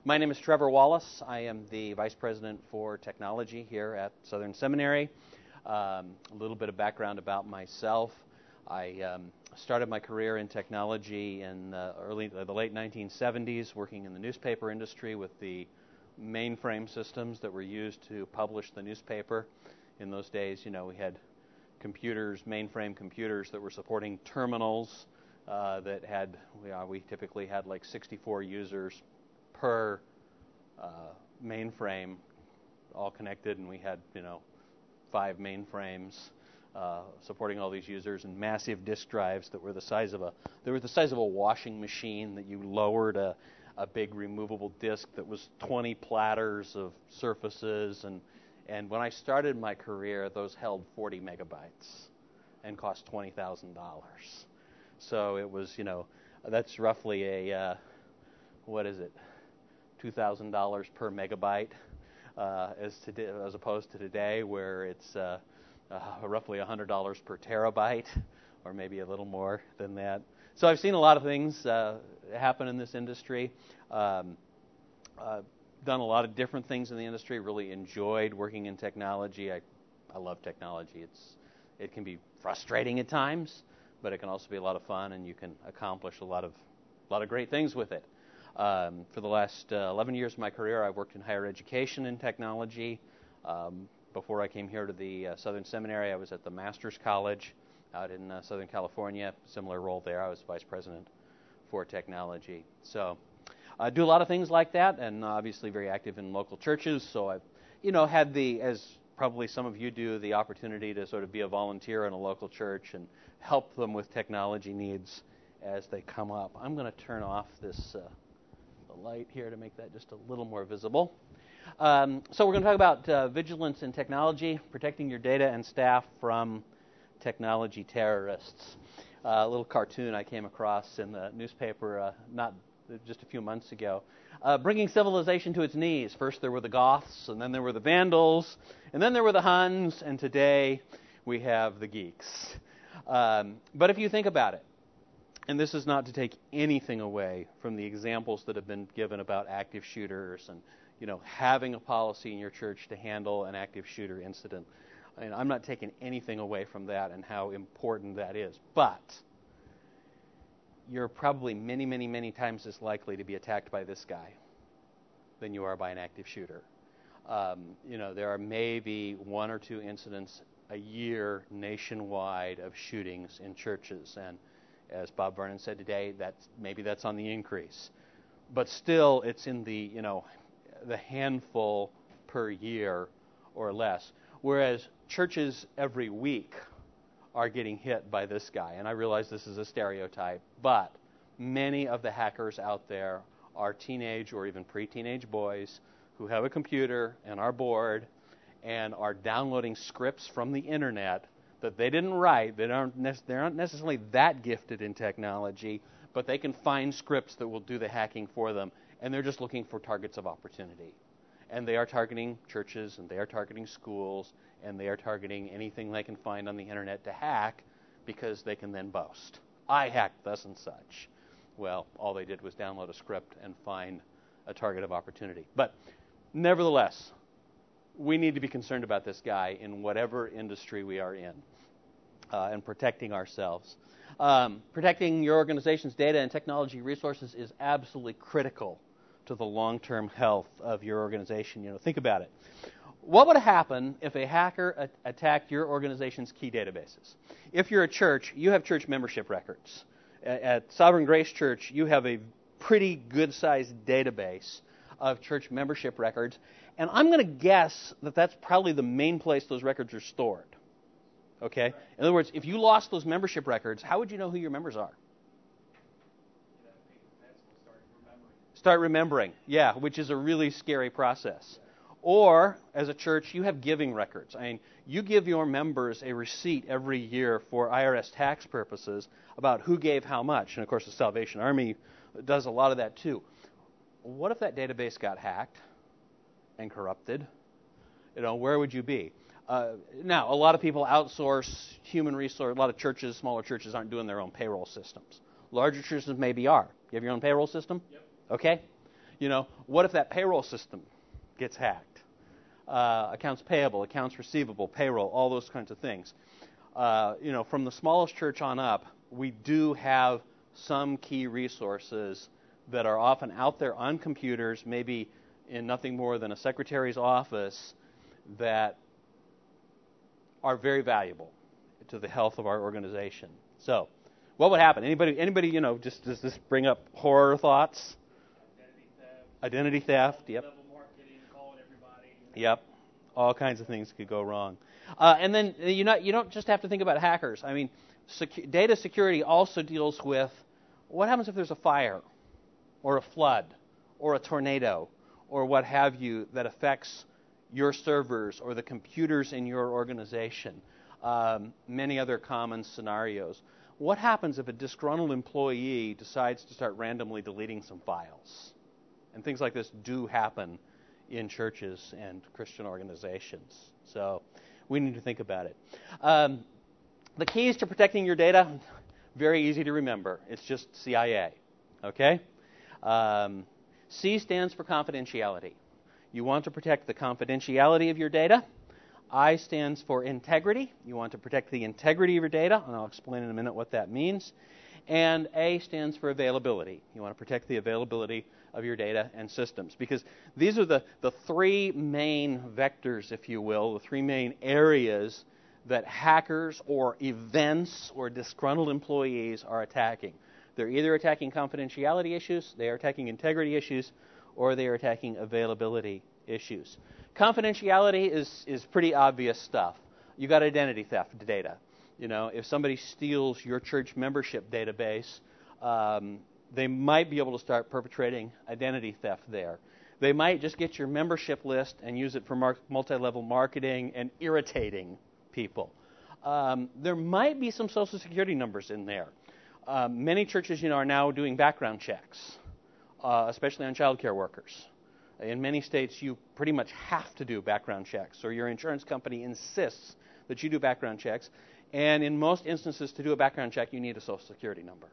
My name is Trevor Wallace. I am the Vice President for Technology here at Southern Seminary. A little bit of background about myself. I started my career in technology in the late 1970s, working in the newspaper industry with the mainframe systems that were used to publish the newspaper. In those days, we had computers, mainframe computers that were supporting terminals that had, we typically had like 64 users per mainframe all connected, and we had 5 mainframes supporting all these users, and massive disk drives that were the size of a washing machine that you lowered a big removable disk that was 20 platters of surfaces, and when I started my career, those held 40 megabytes and cost $20,000. So it was, that's roughly a $2,000 per megabyte, as opposed to today, where it's roughly $100 per terabyte, or maybe a little more than that. So I've seen a lot of things happen in this industry. Done a lot of different things in the industry. Really enjoyed working in technology. I love technology. It can be frustrating at times, but it can also be a lot of fun, and you can accomplish a lot of great things with it. For the last 11 years of my career, I've worked in higher education in technology. Before I came here to the Southern Seminary, I was at the Master's College out in Southern California. Similar role there. I was vice president for technology. So I do a lot of things like that, and obviously very active in local churches. So I've, had as probably some of you do, the opportunity to sort of be a volunteer in a local church and help them with technology needs as they come up. I'm going to turn off this light here to make that just a little more visible. So we're going to talk about vigilance in technology, protecting your data and staff from technology terrorists. A little cartoon I came across in the newspaper not just a few months ago, bringing civilization to its knees. First there were the Goths, and then there were the Vandals, and then there were the Huns, and today we have the geeks. But if you think about it, and this is not to take anything away from the examples that have been given about active shooters and, having a policy in your church to handle an active shooter incident. I'm not taking anything away from that and how important that is. But you're probably many, many, many times as likely to be attacked by this guy than you are by an active shooter. There are maybe 1 or 2 incidents a year nationwide of shootings in churches, and as Bob Vernon said today, that's on the increase. But still, it's in the handful per year or less. Whereas churches every week are getting hit by this guy. And I realize this is a stereotype, but many of the hackers out there are teenage or even pre-teenage boys who have a computer and are bored and are downloading scripts from the internet that they didn't write. They're not necessarily that gifted in technology, but they can find scripts that will do the hacking for them, and they're just looking for targets of opportunity. And they are targeting churches, and they are targeting schools, and they are targeting anything they can find on the internet to hack, because they can then boast, I hacked thus and such. Well, all they did was download a script and find a target of opportunity. But nevertheless, we need to be concerned about this guy in whatever industry we are in, and protecting ourselves. Protecting your organization's data and technology resources is absolutely critical to the long-term health of your organization. Think about it. What would happen if a hacker attacked your organization's key databases? If you're a church, you have church membership records. At Sovereign Grace Church, you have a pretty good-sized database of church membership records, and I'm going to guess that that's probably the main place those records are stored. Okay? In other words, if you lost those membership records, how would you know who your members are? Start remembering, yeah, which is a really scary process. Or, as a church, you have giving records. You give your members a receipt every year for IRS tax purposes about who gave how much. And, of course, the Salvation Army does a lot of that, too. What if that database got hacked and corrupted? Where would you be? Now, a lot of people outsource human resource. A lot of churches, smaller churches, aren't doing their own payroll systems. Larger churches maybe are. You have your own payroll system? Yep. Okay. What if that payroll system gets hacked? Accounts payable, accounts receivable, payroll, all those kinds of things. From the smallest church on up, we do have some key resources that are often out there on computers, maybe in nothing more than a secretary's office, that are very valuable to the health of our organization. So, what would happen? Anybody, just does this bring up horror thoughts? Identity theft, yep. Level marketing, calling everybody. Yep. All kinds of things could go wrong. And then you don't just have to think about hackers. I mean, data security also deals with what happens if there's a fire or a flood or a tornado or what have you that affects your servers or the computers in your organization. Many other common scenarios. What happens if a disgruntled employee decides to start randomly deleting some files? And things like this do happen in churches and Christian organizations. So we need to think about it. The keys to protecting your data, very easy to remember. It's just CIA. Okay? C stands for confidentiality. You want to protect the confidentiality of your data. I stands for integrity. You want to protect the integrity of your data, and I'll explain in a minute what that means. And A stands for availability. You want to protect the availability of your data and systems, because these are the three main vectors, if you will, the three main areas that hackers or events or disgruntled employees are attacking. They're either attacking confidentiality issues, they are attacking integrity issues, or they are attacking availability issues. Confidentiality is pretty obvious stuff. You got identity theft data. If somebody steals your church membership database, they might be able to start perpetrating identity theft there. They might just get your membership list and use it for multi-level marketing and irritating people. There might be some Social Security numbers in there. Many churches, are now doing background checks, especially on child care workers. In many states, you pretty much have to do background checks, or your insurance company insists that you do background checks. And in most instances, to do a background check, you need a Social Security number.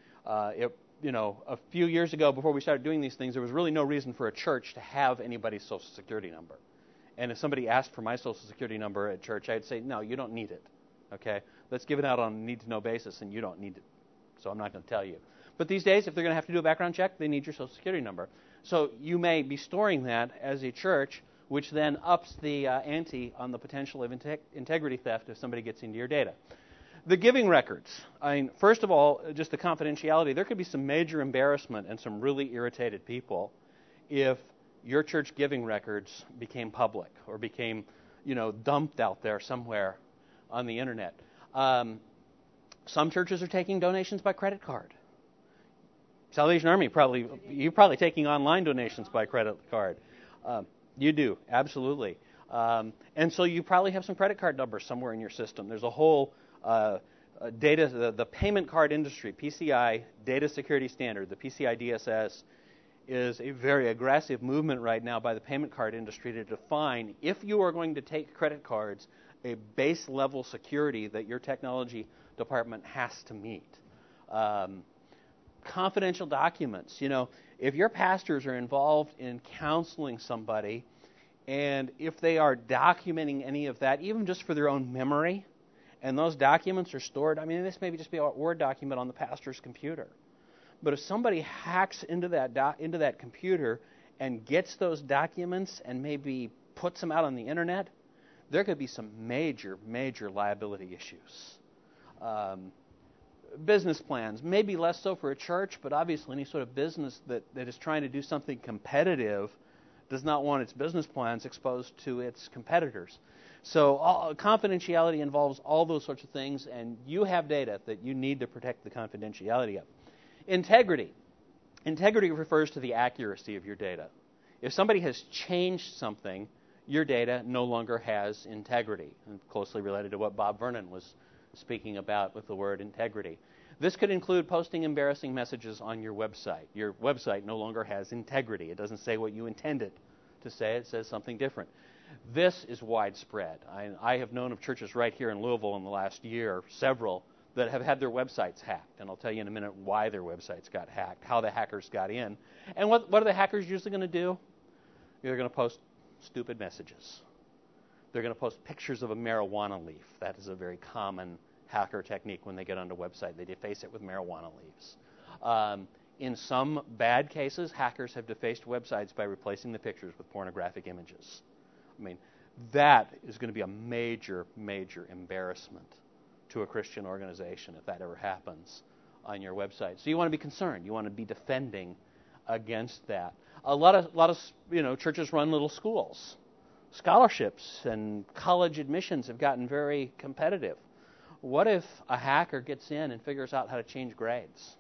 A few years ago, before we started doing these things, there was really no reason for a church to have anybody's Social Security number. And if somebody asked for my Social Security number at church, I'd say, no, you don't need it. Okay? Let's give it out on a need-to-know basis, and you don't need it. So I'm not going to tell you. But these days, if they're going to have to do a background check, they need your Social Security number. So you may be storing that as a church, which then ups the ante on the potential of integrity theft if somebody gets into your data. The giving records. First of all, just the confidentiality. There could be some major embarrassment and some really irritated people if your church giving records became public or became, dumped out there somewhere on the internet. Some churches are taking donations by credit card. Salvation Army, you're probably taking online donations by credit card. You do, absolutely. And so you probably have some credit card numbers somewhere in your system. There's a whole the payment card industry, PCI Data Security Standard, the PCI DSS, is a very aggressive movement right now by the payment card industry to define, if you are going to take credit cards, a base level security that your technology department has to meet. Confidential documents. If your pastors are involved in counseling somebody, and if they are documenting any of that, even just for their own memory, and those documents are stored, this may just be a Word document on the pastor's computer. But if somebody hacks into that computer and gets those documents and maybe puts them out on the internet, there could be some major, major liability issues. Business plans, maybe less so for a church, but obviously any sort of business that is trying to do something competitive does not want its business plans exposed to its competitors. So confidentiality involves all those sorts of things, and you have data that you need to protect the confidentiality of. Integrity. Integrity refers to the accuracy of your data. If somebody has changed something, your data no longer has integrity, and closely related to what Bob Vernon was speaking about with the word integrity. This could include posting embarrassing messages on your website. Your website no longer has integrity. It doesn't say what you intend it to say. It says something different. This is widespread. I have known of churches right here in Louisville in the last year, several, that have had their websites hacked. And I'll tell you in a minute why their websites got hacked, how the hackers got in. And what are the hackers usually going to do? They're going to post stupid messages. They're going to post pictures of a marijuana leaf. That is a very common hacker technique when they get onto a website. They deface it with marijuana leaves. In some bad cases, hackers have defaced websites by replacing the pictures with pornographic images. I mean, that is going to be a major, major embarrassment to a Christian organization if that ever happens on your website. So you want to be concerned. You want to be defending against that. A lot of churches run little schools. Scholarships and college admissions have gotten very competitive. What if a hacker gets in and figures out how to change grades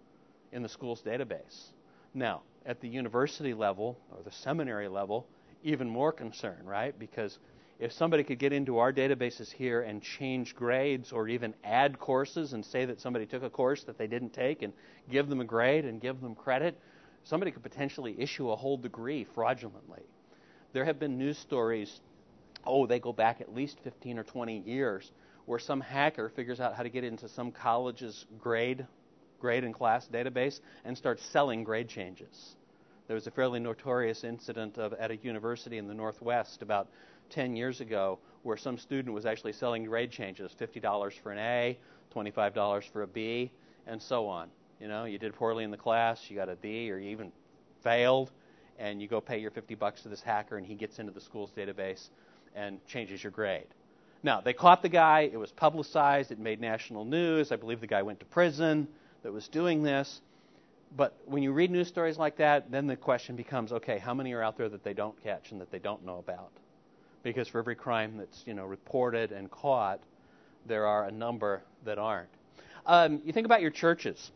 in the school's database? Now, at the university level or the seminary level, even more concern, right? Because if somebody could get into our databases here and change grades or even add courses and say that somebody took a course that they didn't take and give them a grade and give them credit, somebody could potentially issue a whole degree fraudulently. There have been news stories, they go back at least 15 or 20 years, where some hacker figures out how to get into some college's grade and class database and starts selling grade changes. There was a fairly notorious incident at a university in the Northwest about 10 years ago where some student was actually selling grade changes, $50 for an A, $25 for a B, and so on. You did poorly in the class, you got a B, or you even failed, and you go pay your $50 to this hacker, and he gets into the school's database and changes your grade. Now, they caught the guy. It was publicized. It made national news. I believe the guy went to prison that was doing this. But when you read news stories like that, then the question becomes, okay, how many are out there that they don't catch and that they don't know about? Because for every crime that's reported and caught, there are a number that aren't. You think about your churches.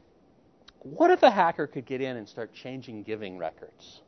What if a hacker could get in and start changing giving records?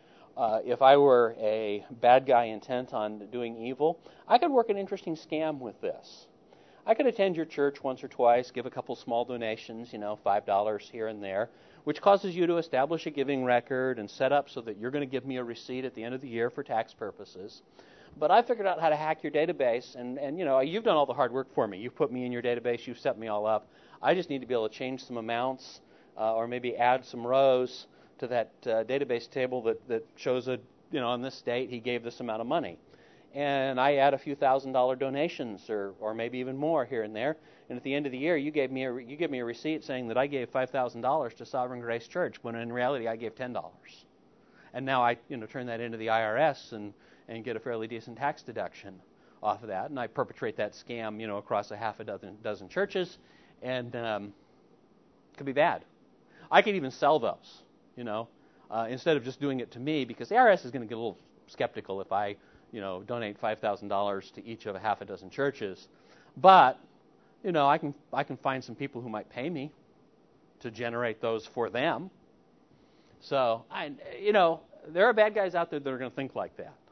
If I were a bad guy intent on doing evil, I could work an interesting scam with this. I could attend your church once or twice, give a couple small donations, $5 here and there, which causes you to establish a giving record and set up so that you're going to give me a receipt at the end of the year for tax purposes. But I figured out how to hack your database, and you've done all the hard work for me. You've put me in your database. You've set me all up. I just need to be able to change some amounts or maybe add some rows to that database table that shows on this date he gave this amount of money. And I add a few $1,000 donations or maybe even more here and there. And at the end of the year, you give me a receipt saying that I gave $5,000 to Sovereign Grace Church, when in reality I gave $10. And now I turn that into the IRS and get a fairly decent tax deduction off of that. And I perpetrate that scam across a half a dozen churches, and it could be bad. I could even sell those. Instead of just doing it to me, because the IRS is going to get a little skeptical if I, donate $5,000 to each of a half a dozen churches. But, I can find some people who might pay me to generate those for them. So, there are bad guys out there that are going to think like that.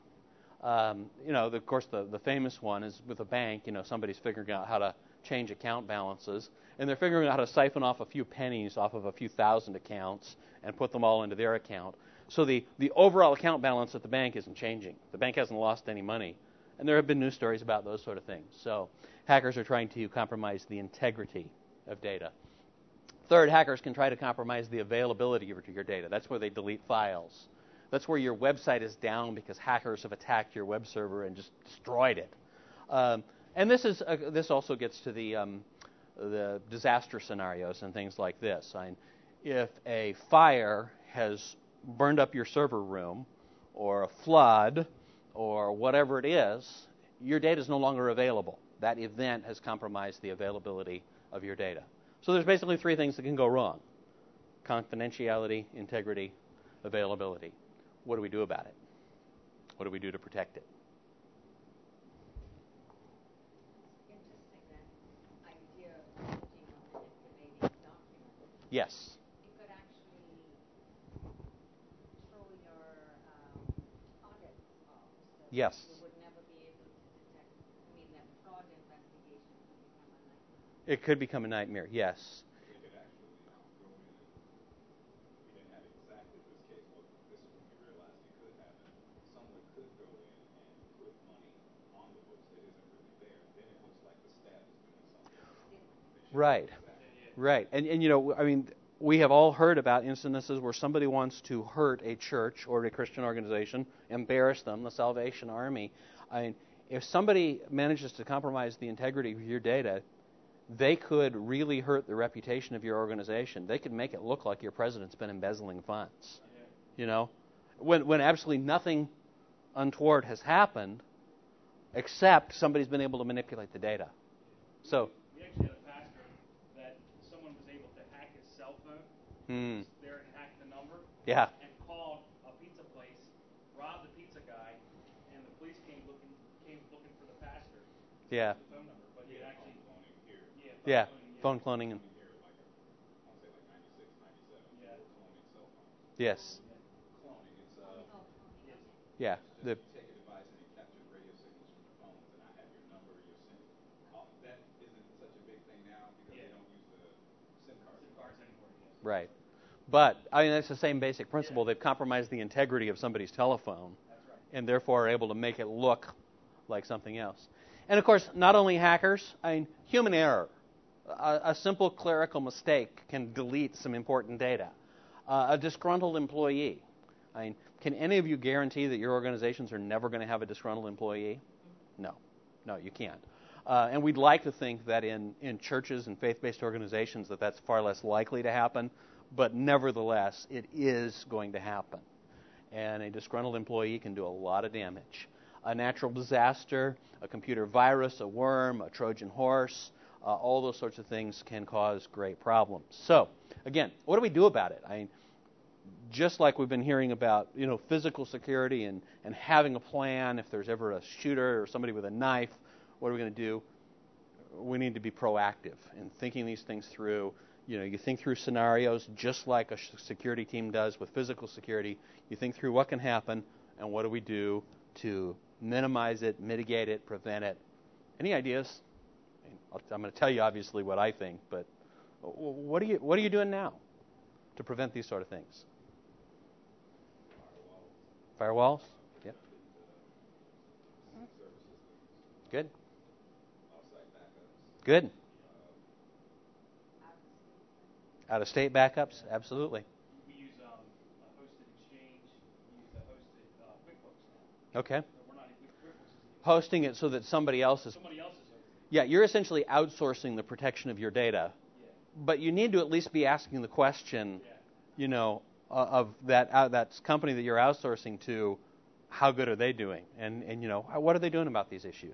Of course, the famous one is with a bank. Somebody's figuring out how to change account balances, and they're figuring out how to siphon off a few pennies off of a few thousand accounts and put them all into their account. So the overall account balance at the bank isn't changing. The bank hasn't lost any money. And there have been news stories about those sort of things. So hackers are trying to compromise the integrity of data. Third, hackers can try to compromise the availability of your data. That's where they delete files. That's where your website is down because hackers have attacked your web server and just destroyed it. And this also gets to the disaster scenarios and things like this. If a fire has burned up your server room, or a flood, or whatever it is, your data is no longer available. That event has compromised the availability of your data. So there's basically three things that can go wrong: confidentiality, integrity, availability. What do we do about it? What do we do to protect it? Yes. You could actually throw your audits off. So Yes. you would never be able to detect. That fraud investigation could become a nightmare. It could become a nightmare, yes. We could actually go in and we didn't have exactly this case, but this is when we realized it could happen. Someone could go in and put money on the books that isn't really there. Then it looks like the staff is doing something. Right. Right. And you know, I mean, we have all heard about instances where somebody wants to hurt a church or a Christian organization, embarrass them, the Salvation Army. I mean, if somebody manages to compromise the integrity of your data, they could really hurt the reputation of your organization. They could make it look like your president's been embezzling funds. You know, when absolutely nothing untoward has happened, except somebody's been able to manipulate the data. So. We actually had a pastor that someone was able to hack his cell phone, there and hack the number, Yeah. and called a pizza place, robbed the pizza guy, and the police came looking for the pastor. Yeah. The phone number, but he had actually Cloning here. Yeah. cloning, Phone cloning and Here, like, I want to say like 96, 97, Yeah. cloning cell phones. yes. Cloning, it's Yeah. The you take a device and it captures radio signals from the phones, and I have your number, your SIM. That isn't such a big thing now because they don't use the SIM cards. SIM cards anymore. right. But I mean that's the same basic principle. They've compromised the integrity of somebody's telephone, and therefore are able to make it look like something else. And of course, not only hackers, I mean human error. A simple clerical mistake can delete some important data. A disgruntled employee. I mean, can any of you guarantee that your organizations are never going to have a disgruntled employee? No. No, you can't. And we'd like to think that in churches and faith-based organizations that that's far less likely to happen, but nevertheless, it is going to happen. And a disgruntled employee can do a lot of damage. A natural disaster, a computer virus, a worm, a Trojan horse, all those sorts of things can cause great problems. So, again, what do we do about it? I mean, just like we've been hearing about, you know, physical security and having a plan if there's ever a shooter or somebody with a knife, what are we going to do? We need to be proactive in thinking these things through. You know, you think through scenarios just like a security team does with physical security. You think through what can happen and what do we do to minimize it, mitigate it, prevent it. Any ideas? I'm going to tell you obviously what I think, but what are you doing now to prevent these sort of things? Firewalls? Yep. Good. Good. Out-of-state backups? Absolutely. We use a hosted Exchange. We use the hosted QuickBooks now. Okay. So we're not in QuickBooks. Hosting it so that somebody else is... Somebody else is hosting. Yeah, you're essentially outsourcing the protection of your data. Yeah. But you need to at least be asking the question, you know, of that company that you're outsourcing to, how good are they doing? And you know, what are they doing about these issues?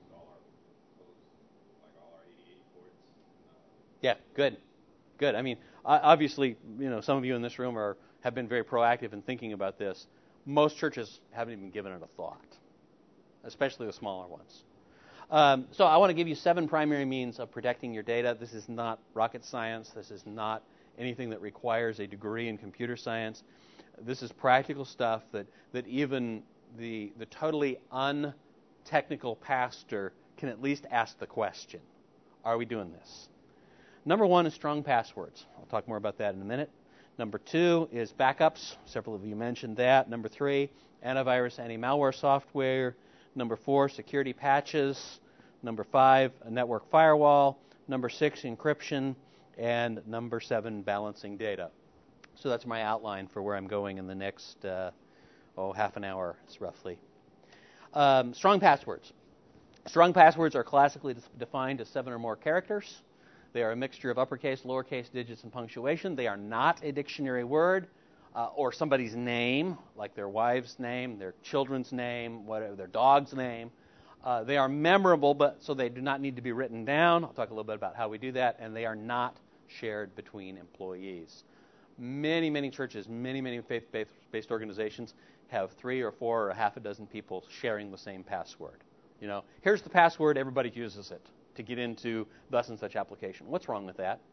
All our 88 ports. Yeah, good. I mean, obviously, you know, some of you in this room have been very proactive in thinking about this. Most churches haven't even given it a thought, especially the smaller ones. So I want to give you 7 primary means of protecting your data. This is not rocket science. This is not anything that requires a degree in computer science. This is practical stuff that even the totally untechnical pastor can at least ask the question, are we doing this? Number 1 is strong passwords. I'll talk more about that in a minute. Number 2 is backups. Several of you mentioned that. Number 3, antivirus, anti-malware software. Number 4, security patches. Number 5, a network firewall. Number 6, encryption. And number 7, balancing data. So that's my outline for where I'm going in the next, half an hour, roughly. Strong passwords. Strong passwords are classically defined as 7 or more characters. They are a mixture of uppercase, lowercase, digits, and punctuation. They are not a dictionary word or somebody's name, like their wife's name, their children's name, whatever, their dog's name. They are memorable, but so they do not need to be written down. I'll talk a little bit about how we do that. And they are not shared between employees. Many churches, many faith-based organizations have 3 or 4 or a half a dozen people sharing the same password. You know, here's the password, everybody uses it to get into thus and such application. What's wrong with that?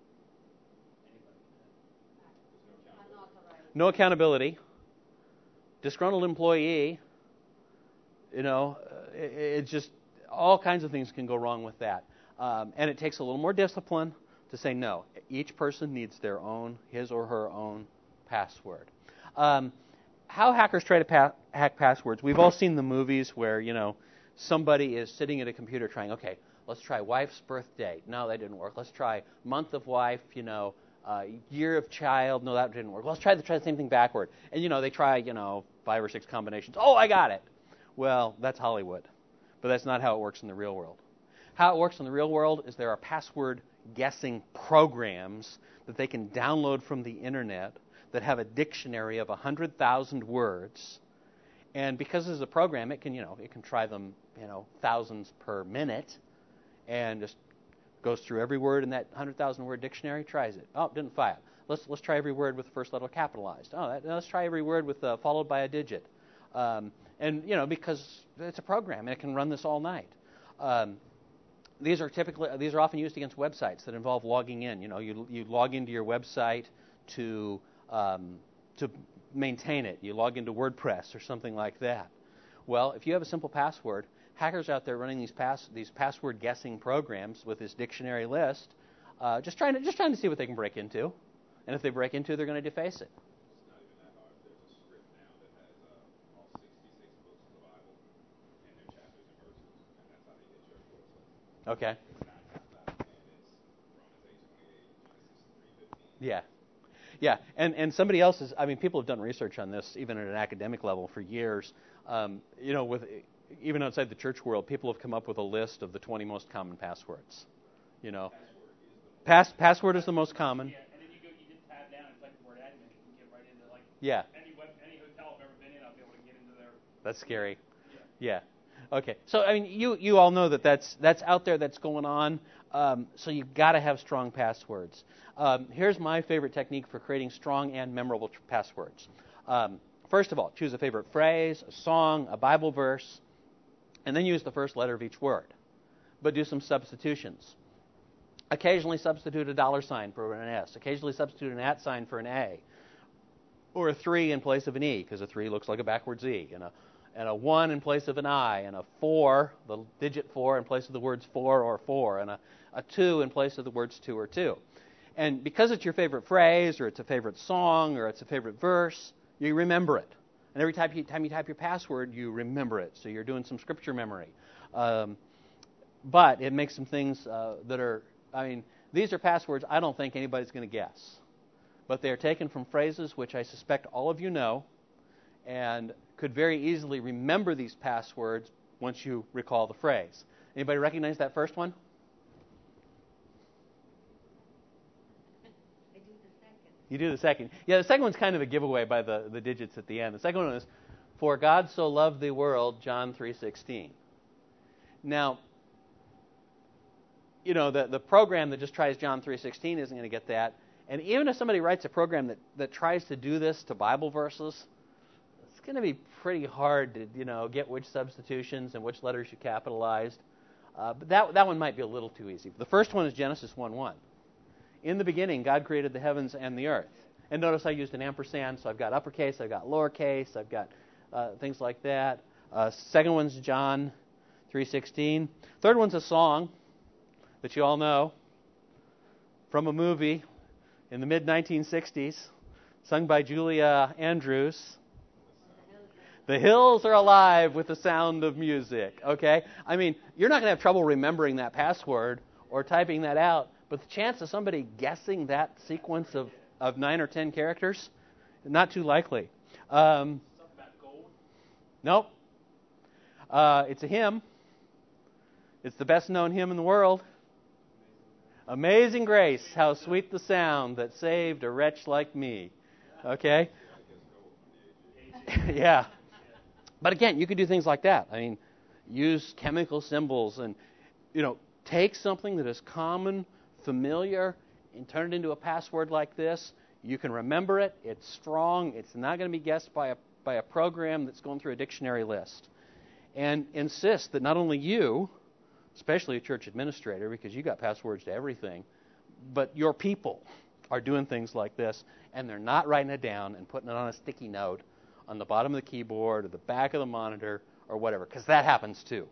No accountability. Disgruntled employee. You know, it's just all kinds of things can go wrong with that. And it takes a little more discipline to say no. Each person needs their own, his or her own password. How hackers try to hack passwords. We've all seen the movies where, you know, somebody is sitting at a computer trying, okay, Let's try wife's birthday. No, that didn't work. Let's try month of wife, year of child. No, that didn't work. Let's try the same thing backward. And, they try, 5 or 6 combinations. Oh, I got it. Well, that's Hollywood. But that's not how it works in the real world. How it works in the real world is there are password guessing programs that they can download from the internet that have a dictionary of 100,000 words. And because it's a program, it can try them, thousands per minute, and just goes through every word in that 100,000 word dictionary, tries it. Oh, didn't fire. Let's try every word with the first letter capitalized. Oh, let's try every word with followed by a digit. Because it's a program and it can run this all night. These are often used against websites that involve logging in. You log into your website to maintain it. You log into WordPress or something like that. Well, if you have a simple password, hackers out there running these password guessing programs with this dictionary list, just trying to see what they can break into, and if they break into, they're going to deface it. It's not even that hard. There's a script now that has all 66 books of the Bible and their chapters and verses, and that's how they get your sources. Okay. It's 9 times out of 10. It's Romans 8:28, Genesis 3:15. Yeah. Yeah, and somebody else people have done research on this, even at an academic level for years. Even outside the church world, people have come up with a list of the 20 most common passwords. Password is the most common. Yeah, and then you just tab down and type the word admin, and you can get right into Yeah. any hotel I've ever been in, I'll be able to get into there. That's scary. Yeah. Yeah. Okay. So you all know that's out there, that's going on. So you've got to have strong passwords. Here's my favorite technique for creating strong and memorable passwords. First of all, choose a favorite phrase, a song, a Bible verse, and then use the first letter of each word. But do some substitutions. Occasionally substitute a $sign for an S. Occasionally substitute an @ sign for an A. Or a 3 in place of an E, because a 3 looks like a backwards E. And a 1 in place of an I. And a 4, the digit 4 in place of the words for or four. And a 2 in place of the words to or two. And because it's your favorite phrase, or it's a favorite song, or it's a favorite verse, you remember it. And every time you type your password, you remember it. So you're doing some scripture memory. But it makes some things that are, these are passwords I don't think anybody's going to guess. But they are taken from phrases which I suspect all of you know, and could very easily remember these passwords once you recall the phrase. Anybody recognize that first one? I do the second. You do the second. Yeah, the second one's kind of a giveaway by the digits at the end. The second one is, "For God so loved the world," John 3:16. Now, the program that just tries John 3:16 isn't going to get that. And even if somebody writes a program that tries to do this to Bible verses, it's going to be pretty hard to get which substitutions and which letters you capitalized. But that one might be a little too easy. The first one is Genesis 1:1. In the beginning, God created the heavens and the earth. And notice I used an ampersand, so I've got uppercase, I've got lowercase, I've got things like that. Second one's John 3:16. Third one's a song that you all know from a movie in the mid-1960s, sung by Julia Andrews. The hills are alive with the sound of music, okay? You're not going to have trouble remembering that password or typing that out, but the chance of somebody guessing that sequence of 9 or 10 characters, not too likely. Something about gold. Nope. It's a hymn. It's the best-known hymn in the world. Amazing Grace, how sweet the sound that saved a wretch like me. Okay? Yeah. But again, you could do things like that. Use chemical symbols and, take something that is common, familiar, and turn it into a password like this. You can remember it. It's strong. It's not going to be guessed by a program that's going through a dictionary list. And insist that not only you, especially a church administrator, because you got passwords to everything, but your people are doing things like this, and they're not writing it down and putting it on a sticky note on the bottom of the keyboard or the back of the monitor or whatever, because that happens too.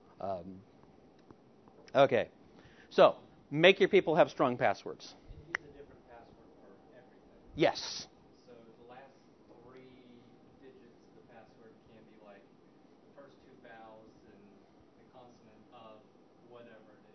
Okay, so make your people have strong passwords. And use a different password for everything. Yes. So the last 3 digits of the password can be like the first 2 vowels and the consonant of whatever it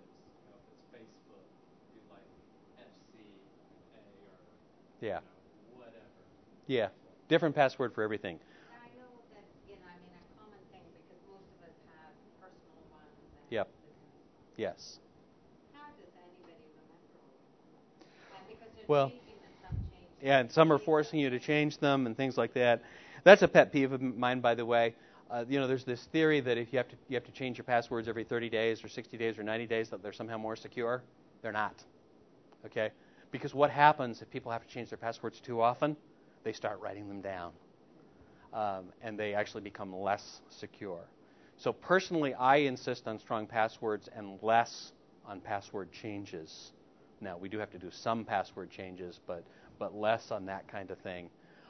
Yeah. Whatever. Yeah. Different password for everything. And I know that, I mean, a common thing, because most of us have personal ones and Yep. this kind of stuff. Yes. How does anybody remember all that? And because they're Well, changing them, some change. yeah, and some are forcing you to change them and things like that. That's a pet peeve of mine, by the way. There's this theory that if you have to change your passwords every 30 days or 60 days or 90 days, that they're somehow more secure. They're not. Okay? Because what happens if people have to change their passwords too often? They start writing them down. And they actually become less secure. So personally, I insist on strong passwords and less on password changes. Now, we do have to do some password changes, but less on that kind of thing.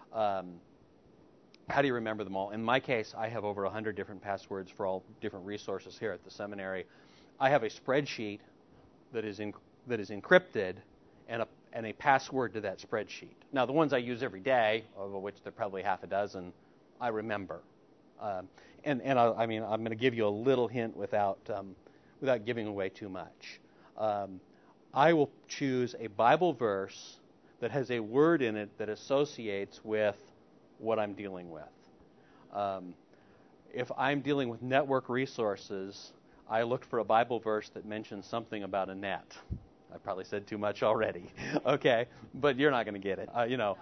How do you remember them all? In my case, I have over 100 different passwords for all different resources here at the seminary. I have a spreadsheet that is encrypted and a password to that spreadsheet. Now, the ones I use every day, of which there are probably half a dozen, I remember. I'm going to give you a little hint without giving away too much. I will choose a Bible verse that has a word in it that associates with what I'm dealing with. If I'm dealing with network resources, I look for a Bible verse that mentions something about a net. I probably said too much already. Okay, but you're not going to get it.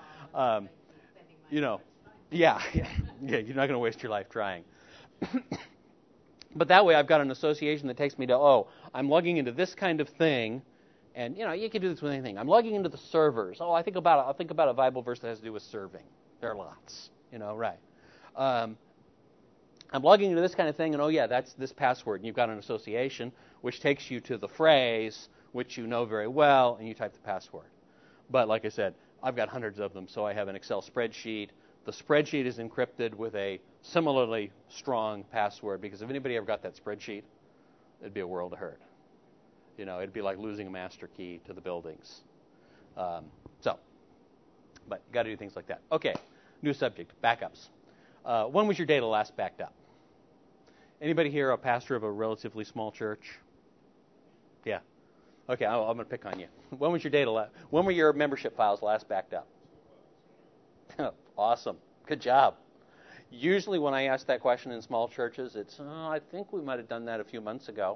Yeah, you're not going to waste your life trying. But that way, I've got an association that takes me to, I'm logging into this kind of thing, and you can do this with anything. I'm logging into the servers. I'll think about a Bible verse that has to do with serving. There are lots, right. I'm logging into this kind of thing, and that's this password, and you've got an association which takes you to the phrase which you know very well, and you type the password. But like I said, I've got hundreds of them, so I have an Excel spreadsheet. The spreadsheet is encrypted with a similarly strong password, because if anybody ever got that spreadsheet, it'd be a world of hurt. It'd be like losing a master key to the buildings. But you got to do things like that. Okay, new subject, backups. When was your data last backed up? Anybody here a pastor of a relatively small church? Yeah. Okay, I'm going to pick on you. When was your data? When were your membership files last backed up? Awesome. Good job. Usually when I ask that question in small churches, it's, I think we might have done that a few months ago.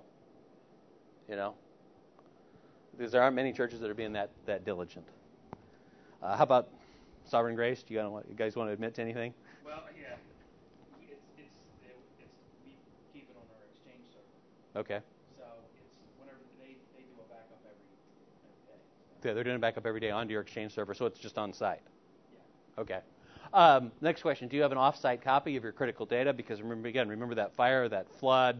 Because there aren't many churches that are being that diligent. How about Sovereign Grace? Do you guys want to admit to anything? Well, yeah, we keep it on our Exchange server. Okay. So it's whenever they do a backup every day. Yeah, they're doing a backup every day onto your Exchange server, so it's just on site. Yeah. Okay. Next question: do you have an off-site copy of your critical data? Because remember that fire, that flood.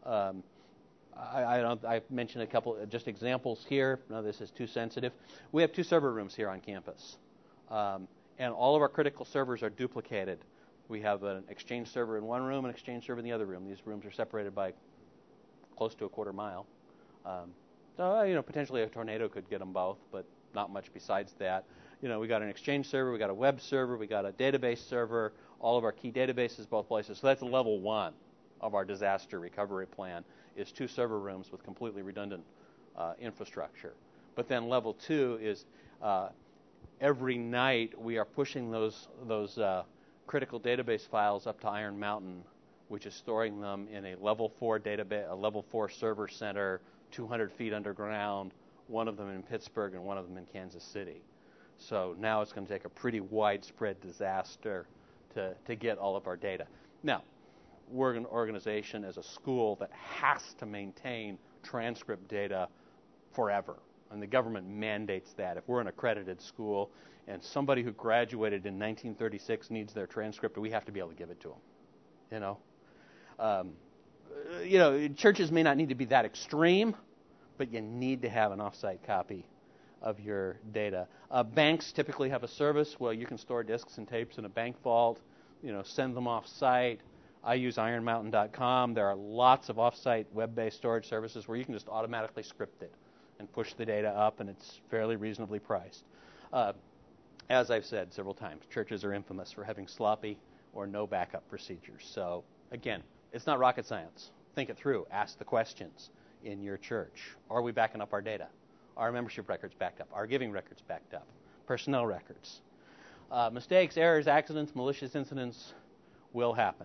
I mentioned a couple just examples here. No, this is too sensitive. We have 2 server rooms here on campus, and all of our critical servers are duplicated. We have an Exchange server in one room and an Exchange server in the other room. These rooms are separated by close to a quarter mile. So potentially a tornado could get them both, but not much besides that. We got an Exchange server, we got a web server, we got a database server, all of our key databases, both places. So that's level 1 of our disaster recovery plan, is 2 server rooms with completely redundant infrastructure. But then level 2 is every night we are pushing those critical database files up to Iron Mountain, which is storing them in a level 4 database, a level 4 server center, 200 feet underground, one of them in Pittsburgh and one of them in Kansas City. So now it's going to take a pretty widespread disaster to get all of our data. Now, we're an organization as a school that has to maintain transcript data forever, and the government mandates that. If we're an accredited school and somebody who graduated in 1936 needs their transcript, we have to be able to give it to them. Churches may not need to be that extreme, but you need to have an off-site copy of your data. Banks typically have a service where you can store disks and tapes in a bank vault, send them off-site. I use ironmountain.com. There are lots of off-site web-based storage services where you can just automatically script it and push the data up, and it's fairly reasonably priced. As I've said several times, churches are infamous for having sloppy or no backup procedures. So, again, it's not rocket science. Think it through. Ask the questions in your church. Are we backing up our data? Are membership records backed up? Are giving records backed up? personnel records. Mistakes, errors, accidents, malicious incidents will happen.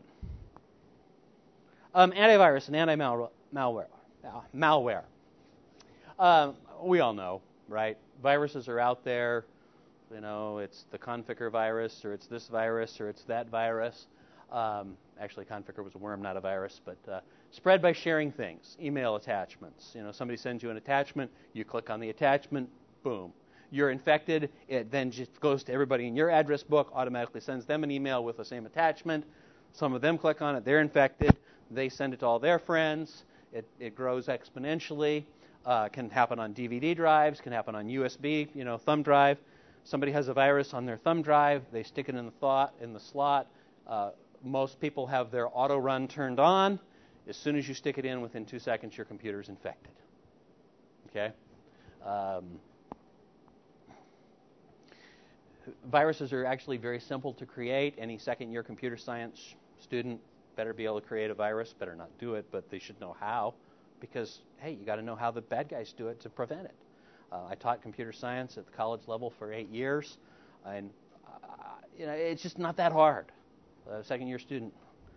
Antivirus and anti-malware. Malware. We all know, right? Viruses are out there. You know, it's the Conficker virus, or it's this virus, or it's that virus. Actually, Conficker was a worm, not a virus, but spread by sharing things, email attachments. You know, somebody sends you an attachment, you click on the attachment, boom. You're infected, it then just goes to everybody in your address book, automatically sends them an email with the same attachment. Some of them click on it, they're infected, they send it to all their friends, it grows exponentially, can happen on DVD drives, can happen on USB, thumb drive. Somebody has a virus on their thumb drive, they stick it in the slot. Most people have their auto run turned on. As soon as you stick it in, within 2 seconds, your computer's infected. Okay? Viruses are actually very simple to create. Any second-year computer science student better be able to create a virus. Better not do it, but they should know how. Because, hey, you got to know how the bad guys do it to prevent it. I taught computer science at the college level for 8 years, and it's just not that hard. A second-year student.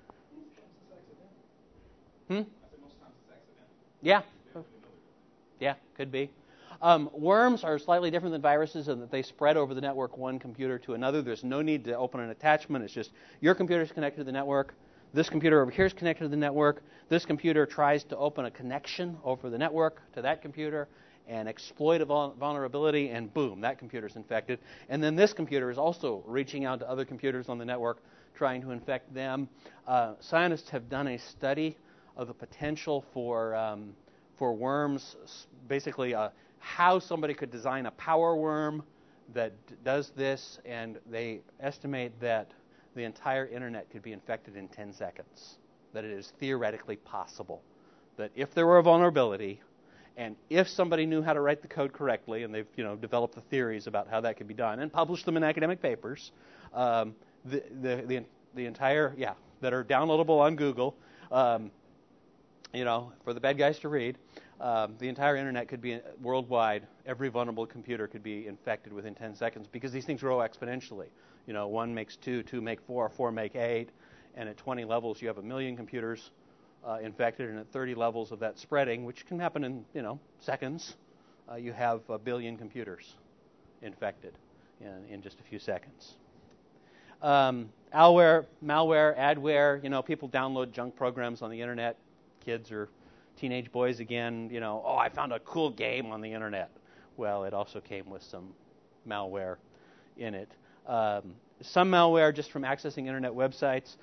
Yeah. Yeah, could be. Worms are slightly different than viruses in that they spread over the network one computer to another. There's no need to open an attachment. It's just your computer is connected to the network. This computer over here is connected to the network. This computer tries to open a connection over the network to that computer and exploit a vulnerability, and boom, that computer is infected. And then this computer is also reaching out to other computers on the network, trying to infect them. Scientists have done a study of the potential for worms, basically how somebody could design a power worm that does this, and they estimate that the entire internet could be infected in 10 seconds, that it is theoretically possible, that if there were a vulnerability, and if somebody knew how to write the code correctly, and they've developed the theories about how that could be done and published them in academic papers, the entire, that are downloadable on Google, for the bad guys to read, the entire internet could be worldwide. Every vulnerable computer could be infected within 10 seconds because these things grow exponentially. 1 makes 2, 2 make 4, 4 make 8, and at 20 levels you have 1 million computers infected, and at 30 levels of that spreading, which can happen in seconds, you have 1 billion computers infected in just a few seconds. Malware, adware, people download junk programs on the internet. Kids or teenage boys again, I found a cool game on the internet. Well, it also came with some malware in it. Some malware just from accessing internet websites,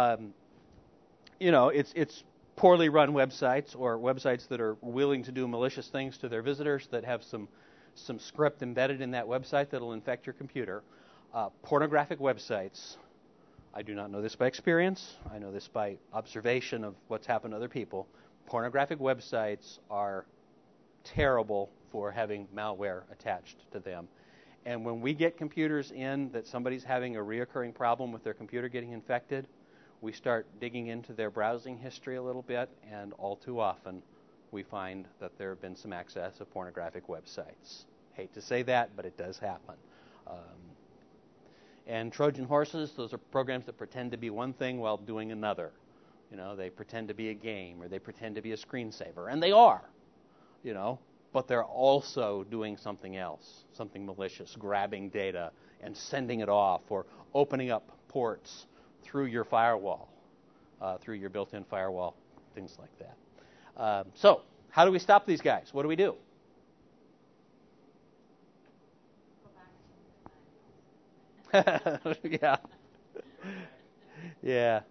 it's poorly run websites or websites that are willing to do malicious things to their visitors that have some script embedded in that website that will infect your computer. Pornographic websites, I do not know this by experience. I know this by observation of what's happened to other people. Pornographic websites are terrible for having malware attached to them. And when we get computers in that somebody's having a reoccurring problem with their computer getting infected, we start digging into their browsing history a little bit, and all too often we find that there have been some access of pornographic websites. Hate to say that, but it does happen. And Trojan horses, those are programs that pretend to be one thing while doing another. They pretend to be a game or they pretend to be a screensaver, and they are, but they're also doing something else, something malicious, grabbing data and sending it off, or opening up ports through your firewall, through your built-in firewall, things like that. So, how do we stop these guys? What do we do? Yeah.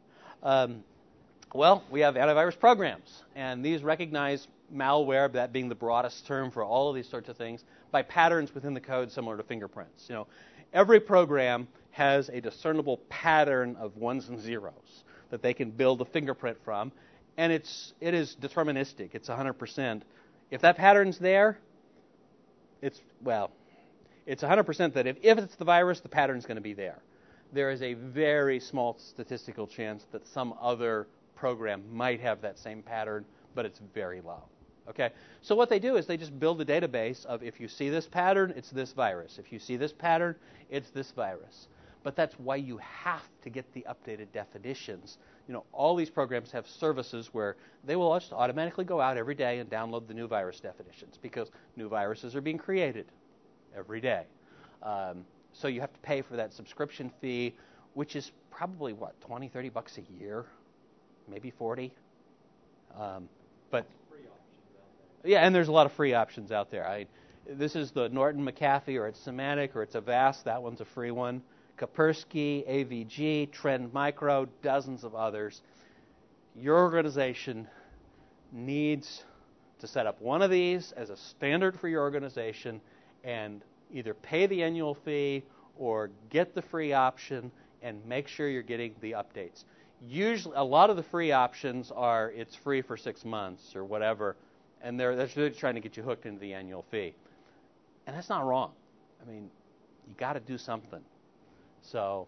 Well, we have antivirus programs, and these recognize malware, that being the broadest term for all of these sorts of things, by patterns within the code similar to fingerprints. Every program has a discernible pattern of ones and zeros that they can build a fingerprint from, and it is deterministic. It's 100%. If that pattern's there, it's 100% that if it's the virus, the pattern's going to be there. There is a very small statistical chance that some other program might have that same pattern, but it's very low. Okay, so what they do is they just build a database of if you see this pattern, it's this virus. If you see this pattern, it's this virus. But that's why you have to get the updated definitions. All these programs have services where they will just automatically go out every day and download the new virus definitions because new viruses are being created every day. So you have to pay for that subscription fee, which is probably, what, $20, $30 a year? Maybe 40. But Free options out there. yeah, and there's a lot of free options out there. This is the Norton McAfee, or it's Symantec, or it's Avast. That one's a free one. Kaspersky, AVG, Trend Micro, dozens of others. Your organization needs to set up one of these as a standard for your organization and either pay the annual fee or get the free option and make sure you're getting the updates. Usually, a lot of the free options are it's free for 6 months or whatever, and they're really trying to get you hooked into the annual fee. And that's not wrong. I mean, you got to do something. So,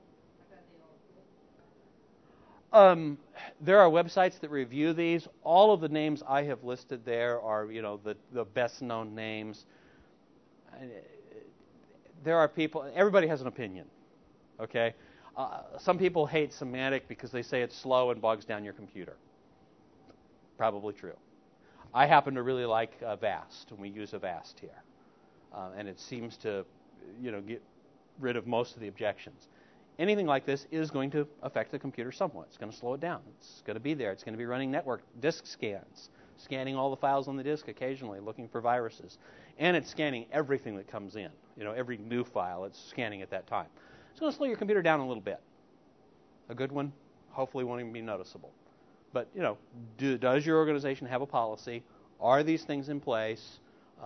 there are websites that review these. All of the names I have listed there are, the best known names. There are people. Everybody has an opinion. Okay. Some people hate Symantec because they say it's slow and bogs down your computer. Probably true. I happen to really like Avast, and we use Avast here, and it seems to, get rid of most of the objections. Anything like this is going to affect the computer somewhat. It's going to slow it down. It's going to be there. It's going to be running network disk scans, scanning all the files on the disk occasionally, looking for viruses. And it's scanning everything that comes in. Every new file, it's scanning at that time. It's going to slow your computer down a little bit. A good one, hopefully won't even be noticeable. But, does your organization have a policy? Are these things in place?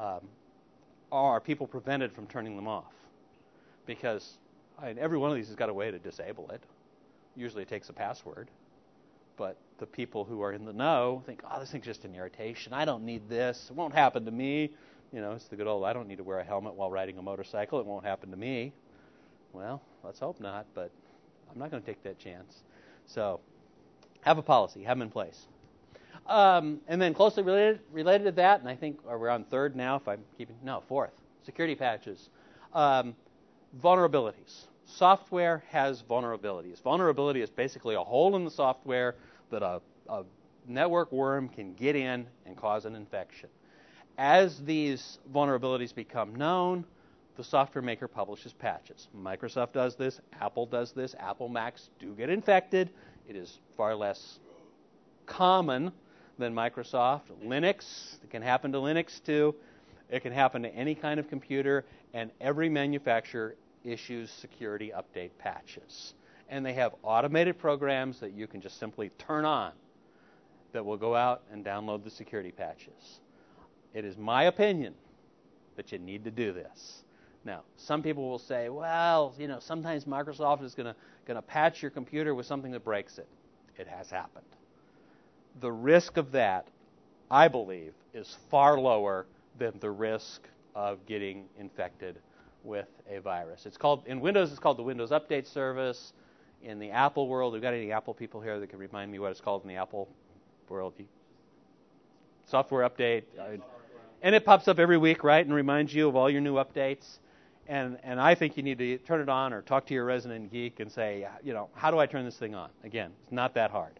Are people prevented from turning them off? Because every one of these has got a way to disable it. Usually it takes a password. But the people who are in the know think, this thing's just an irritation. I don't need this. It won't happen to me. It's the good old, I don't need to wear a helmet while riding a motorcycle. It won't happen to me. Well, let's hope not, but I'm not going to take that chance. So, have a policy. Have them in place. And then closely related to that, and I think we're on third now, fourth, security patches. Vulnerabilities. Software has vulnerabilities. Vulnerability is basically a hole in the software that a network worm can get in and cause an infection. As these vulnerabilities become known, the software maker publishes patches. Microsoft does this. Apple does this. Apple Macs do get infected. It is far less common than Microsoft. Linux, it can happen to Linux too. It can happen to any kind of computer, and every manufacturer issues security update patches. And they have automated programs that you can just simply turn on that will go out and download the security patches. It is my opinion that you need to do this. Now, some people will say, well, sometimes Microsoft is going to patch your computer with something that breaks it. It has happened. The risk of that, I believe, is far lower than the risk of getting infected with a virus. In Windows, it's called the Windows Update Service. In the Apple world, we've got any Apple people here that can remind me what it's called in the Apple world? Software update. And it pops up every week, right, and reminds you of all your new updates. And I think you need to turn it on or talk to your resident geek and say, how do I turn this thing on? Again, it's not that hard.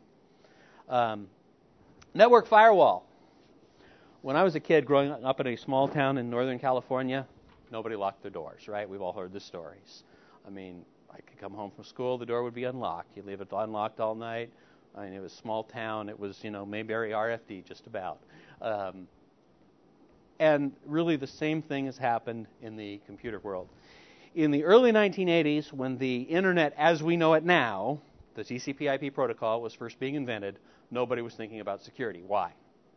Network firewall. When I was a kid growing up in a small town in Northern California, nobody locked their doors, right? We've all heard the stories. I mean, I could come home from school, the door would be unlocked. You'd leave it unlocked all night. I mean, it was a small town. It was, Mayberry RFD just about. And really the same thing has happened in the computer world. In the early 1980s, when the Internet as we know it now, the TCP/IP protocol, was first being invented, nobody was thinking about security. Why?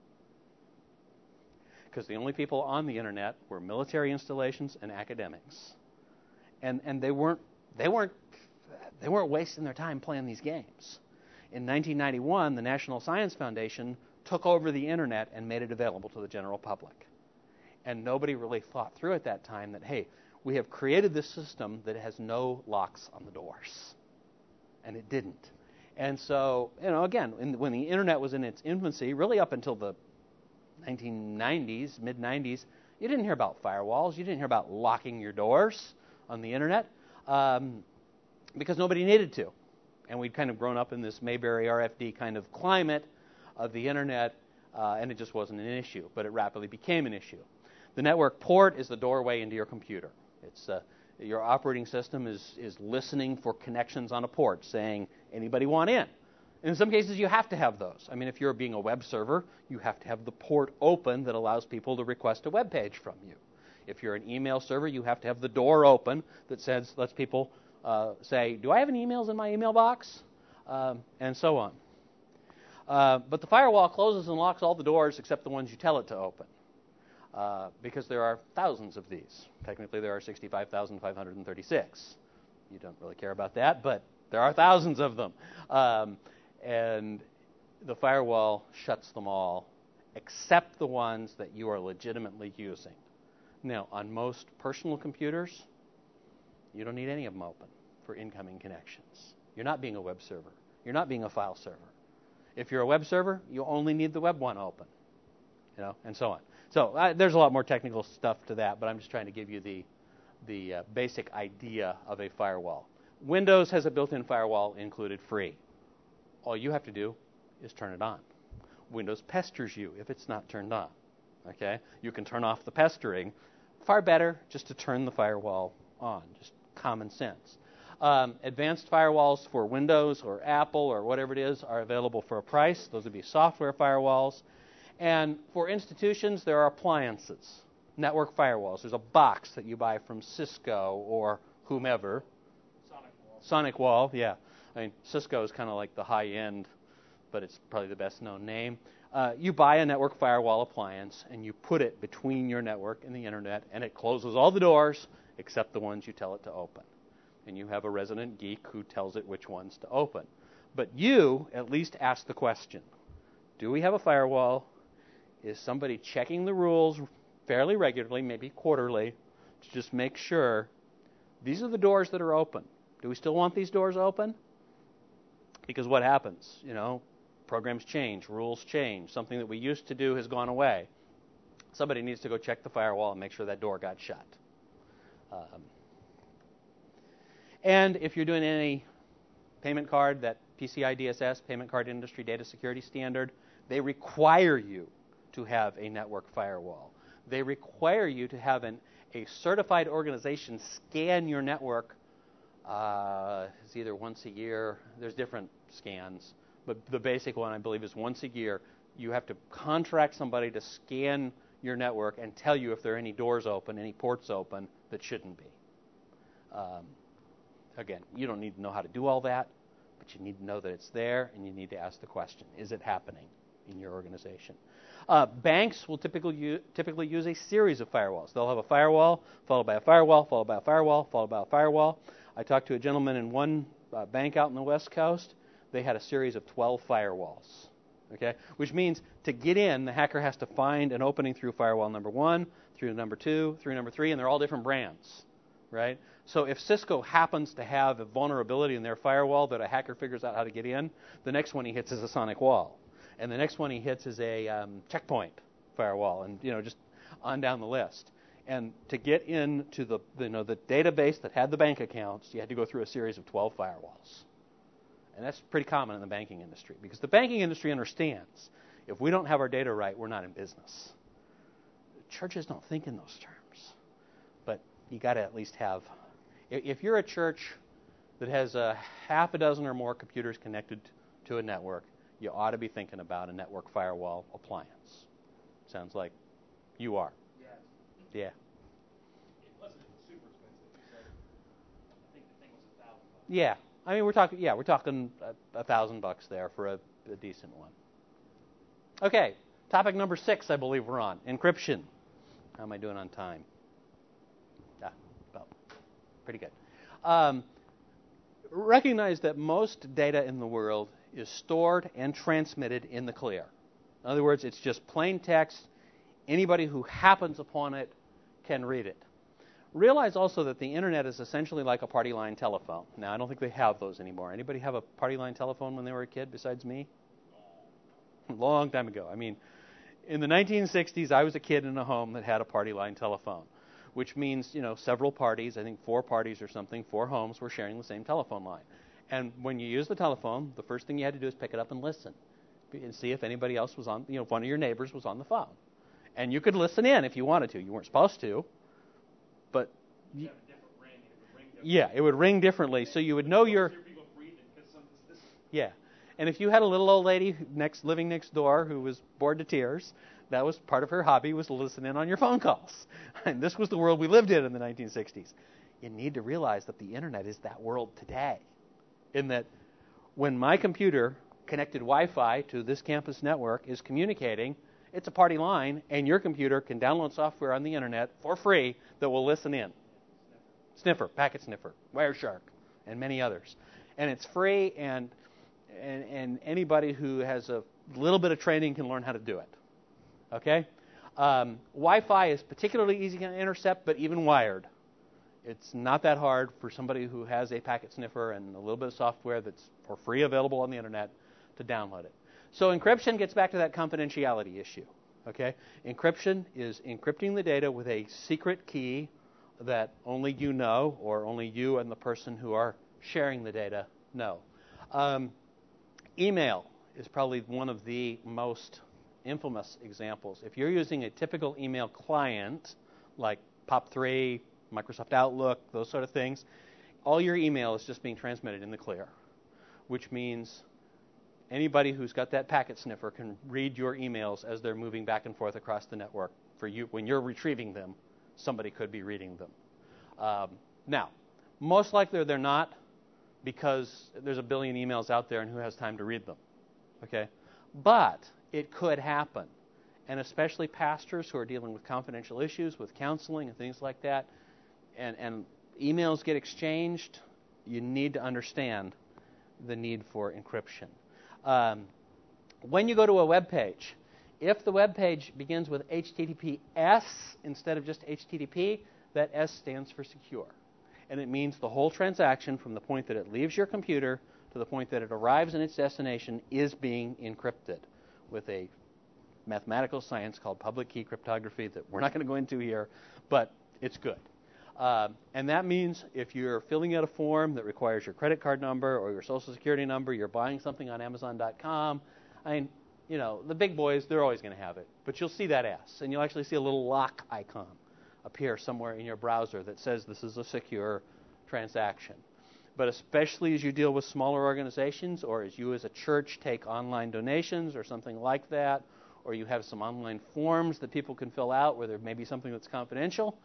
Because the only people on the Internet were military installations and academics. And they weren't wasting their time playing these games. In 1991, the National Science Foundation took over the Internet and made it available to the general public. And nobody really thought through at that time that, hey, we have created this system that has no locks on the doors. And it didn't. And so, again, when the Internet was in its infancy, really up until the 1990s, mid-90s, you didn't hear about firewalls. You didn't hear about locking your doors on the internet because nobody needed to. And we'd kind of grown up in this Mayberry RFD kind of climate of the internet, and it just wasn't an issue, but it rapidly became an issue. The network port is the doorway into your computer. It's your operating system is listening for connections on a port, saying, anybody want in? In some cases, you have to have those. I mean, if you're being a web server, you have to have the port open that allows people to request a web page from you. If you're an email server, you have to have the door open that lets people say, do I have any emails in my email box? And so on. But the firewall closes and locks all the doors except the ones you tell it to open. Because there are thousands of these. Technically, there are 65,536. You don't really care about that, but there are thousands of them. And the firewall shuts them all, except the ones that you are legitimately using. Now, on most personal computers, you don't need any of them open for incoming connections. You're not being a web server. You're not being a file server. If you're a web server, you only need the web one open, and so on. So there's a lot more technical stuff to that, but I'm just trying to give you the basic idea of a firewall. Windows has a built-in firewall included free. All you have to do is turn it on. Windows pesters you if it's not turned on. Okay? You can turn off the pestering. Far better just to turn the firewall on. Just common sense. Advanced firewalls for Windows or Apple or whatever it is are available for a price. Those would be software firewalls. And for institutions, there are appliances, network firewalls. There's a box that you buy from Cisco or whomever. SonicWall, yeah. I mean, Cisco is kind of like the high end, but it's probably the best known name. You buy a network firewall appliance, and you put it between your network and the internet, and it closes all the doors except the ones you tell it to open. And you have a resident geek who tells it which ones to open. But you at least ask the question, do we have a firewall? Is somebody checking the rules fairly regularly, maybe quarterly, to just make sure these are the doors that are open? Do we still want these doors open? Because what happens? Programs change, rules change. Something that we used to do has gone away. Somebody needs to go check the firewall and make sure that door got shut. And if you're doing any payment card, that PCI DSS, Payment Card Industry Data Security Standard, they require you to have a network firewall. They require you to have a certified organization scan your network. It's either once a year. There's different scans. But the basic one, I believe, is once a year. You have to contract somebody to scan your network and tell you if there are any doors open, any ports open that shouldn't be. Again, you don't need to know how to do all that, but you need to know that it's there, and you need to ask the question, is it happening in your organization? Banks will typically use a series of firewalls. They'll have a firewall, followed by a firewall, followed by a firewall, followed by a firewall. I talked to a gentleman in one bank out in the West Coast. They had a series of 12 firewalls. Okay, which means to get in, the hacker has to find an opening through firewall number 1, through number 2, through number 3, and they're all different brands, right? So if Cisco happens to have a vulnerability in their firewall that a hacker figures out how to get in, the next one he hits is a SonicWall, and the next one he hits is a Checkpoint firewall, and just on down the list. And to get into the database that had the bank accounts, you had to go through a series of 12 firewalls. And that's pretty common in the banking industry, because the banking industry understands if we don't have our data right, we're not in business. Churches don't think in those terms, but you got to at least have. If you're a church that has a half a dozen or more computers connected to a network, you ought to be thinking about a network firewall appliance. Sounds like you are. Yes. Yeah. It wasn't super expensive. You said, I think the thing was $1,000. Yeah. I mean, we're talking $1,000 there for a decent one. Okay, topic number 6, I believe we're on, encryption. How am I doing on time? Well, pretty good. Recognize that most data in the world is stored and transmitted in the clear. In other words, it's just plain text. Anybody who happens upon it can read it. Realize also that the internet is essentially like a party line telephone. Now, I don't think they have those anymore. Anybody have a party line telephone when they were a kid besides me? Long time ago. I mean, In the 1960s, I was a kid in a home that had a party line telephone, which means, several parties, I think 4 parties or something, 4 homes were sharing the same telephone line. And when you use the telephone, the first thing you had to do is pick it up and listen and see if anybody else was on, one of your neighbors was on the phone. And you could listen in if you wanted to. You weren't supposed to, but You have a different ring, and it would ring differently. yeah, it would ring differently, so you would know your... Hear people breathing because something's this. Yeah. And if you had a little old lady living next door who was bored to tears, that was part of her hobby, was to listen in on your phone calls. And this was the world we lived in the 1960s. You need to realize that the internet is that world today. In that when my computer connected Wi-Fi to this campus network is communicating, it's a party line, and your computer can download software on the internet for free that will listen in. Sniffer, Packet Sniffer, Wireshark, and many others. And it's free, and anybody who has a little bit of training can learn how to do it. Okay? Wi-Fi is particularly easy to intercept, but even wired. It's not that hard for somebody who has a packet sniffer and a little bit of software that's for free available on the internet to download it. So encryption gets back to that confidentiality issue. Okay? Encryption is encrypting the data with a secret key that only you know, or only you and the person who are sharing the data know. Email is probably one of the most infamous examples. If you're using a typical email client like POP3, Microsoft Outlook, those sort of things, all your email is just being transmitted in the clear, which means anybody who's got that packet sniffer can read your emails as they're moving back and forth across the network. For you, when you're retrieving them, somebody could be reading them. Now, most likely they're not, because there's a billion emails out there, and who has time to read them? Okay, but it could happen, and especially pastors who are dealing with confidential issues, with counseling and things like that, and emails get exchanged. You need to understand the need for encryption. When you go to a web page, if the web page begins with HTTPS instead of just HTTP, that S stands for secure. And it means the whole transaction from the point that it leaves your computer to the point that it arrives in its destination is being encrypted with a mathematical science called public key cryptography that we're not going to go into here, but it's good. And that means if you're filling out a form that requires your credit card number or your social security number, you're buying something on Amazon.com, the big boys, they're always going to have it. But you'll see that S, and you'll actually see a little lock icon appear somewhere in your browser that says this is a secure transaction. But especially as you deal with smaller organizations, or as you as a church take online donations or something like that, or you have some online forms that people can fill out where there may be something that's confidential,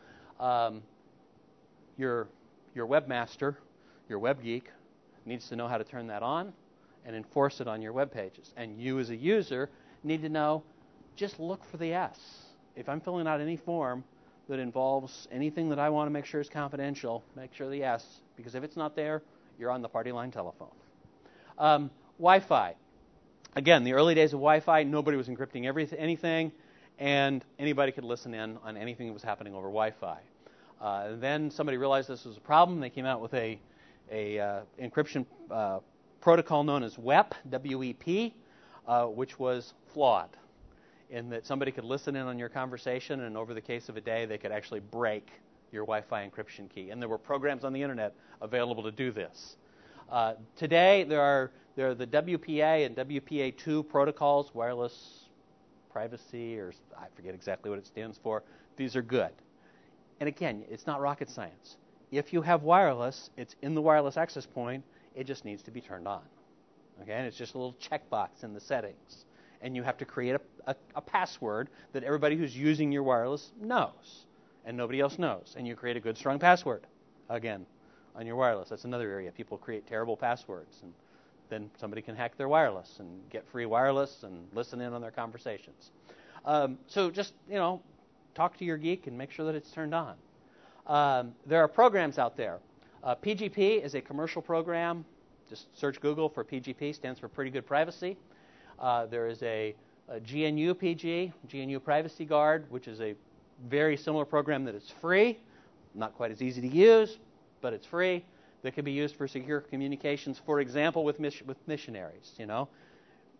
your webmaster, your web geek, needs to know how to turn that on and enforce it on your web pages. And you as a user need to know, just look for the S. If I'm filling out any form that involves anything that I want to make sure is confidential, make sure the S, because if it's not there, you're on the party line telephone. Wi-Fi. Again, the early days of Wi-Fi, nobody was encrypting anything, and anybody could listen in on anything that was happening over Wi-Fi. Then somebody realized this was a problem. They came out with a encryption protocol known as WEP, W-E-P, which was flawed, in that somebody could listen in on your conversation, and over the case of a day, they could actually break your Wi-Fi encryption key. And there were programs on the internet available to do this. Today, there are the WPA and WPA2 protocols, wireless privacy, or I forget exactly what it stands for. These are good. And again, it's not rocket science. If you have wireless, it's in the wireless access point. It just needs to be turned on. Okay, and it's just a little checkbox in the settings. And you have to create a password that everybody who's using your wireless knows, and nobody else knows. And you create a good, strong password, again, on your wireless. That's another area. People create terrible passwords, and then somebody can hack their wireless and get free wireless and listen in on their conversations. So just, talk to your geek and make sure that it's turned on. There are programs out there. PGP is a commercial program. Just search Google for PGP, stands for Pretty Good Privacy. There is a GNU PG, GNU Privacy Guard, which is a very similar program that is free, not quite as easy to use, but it's free, that can be used for secure communications, for example, with missionaries.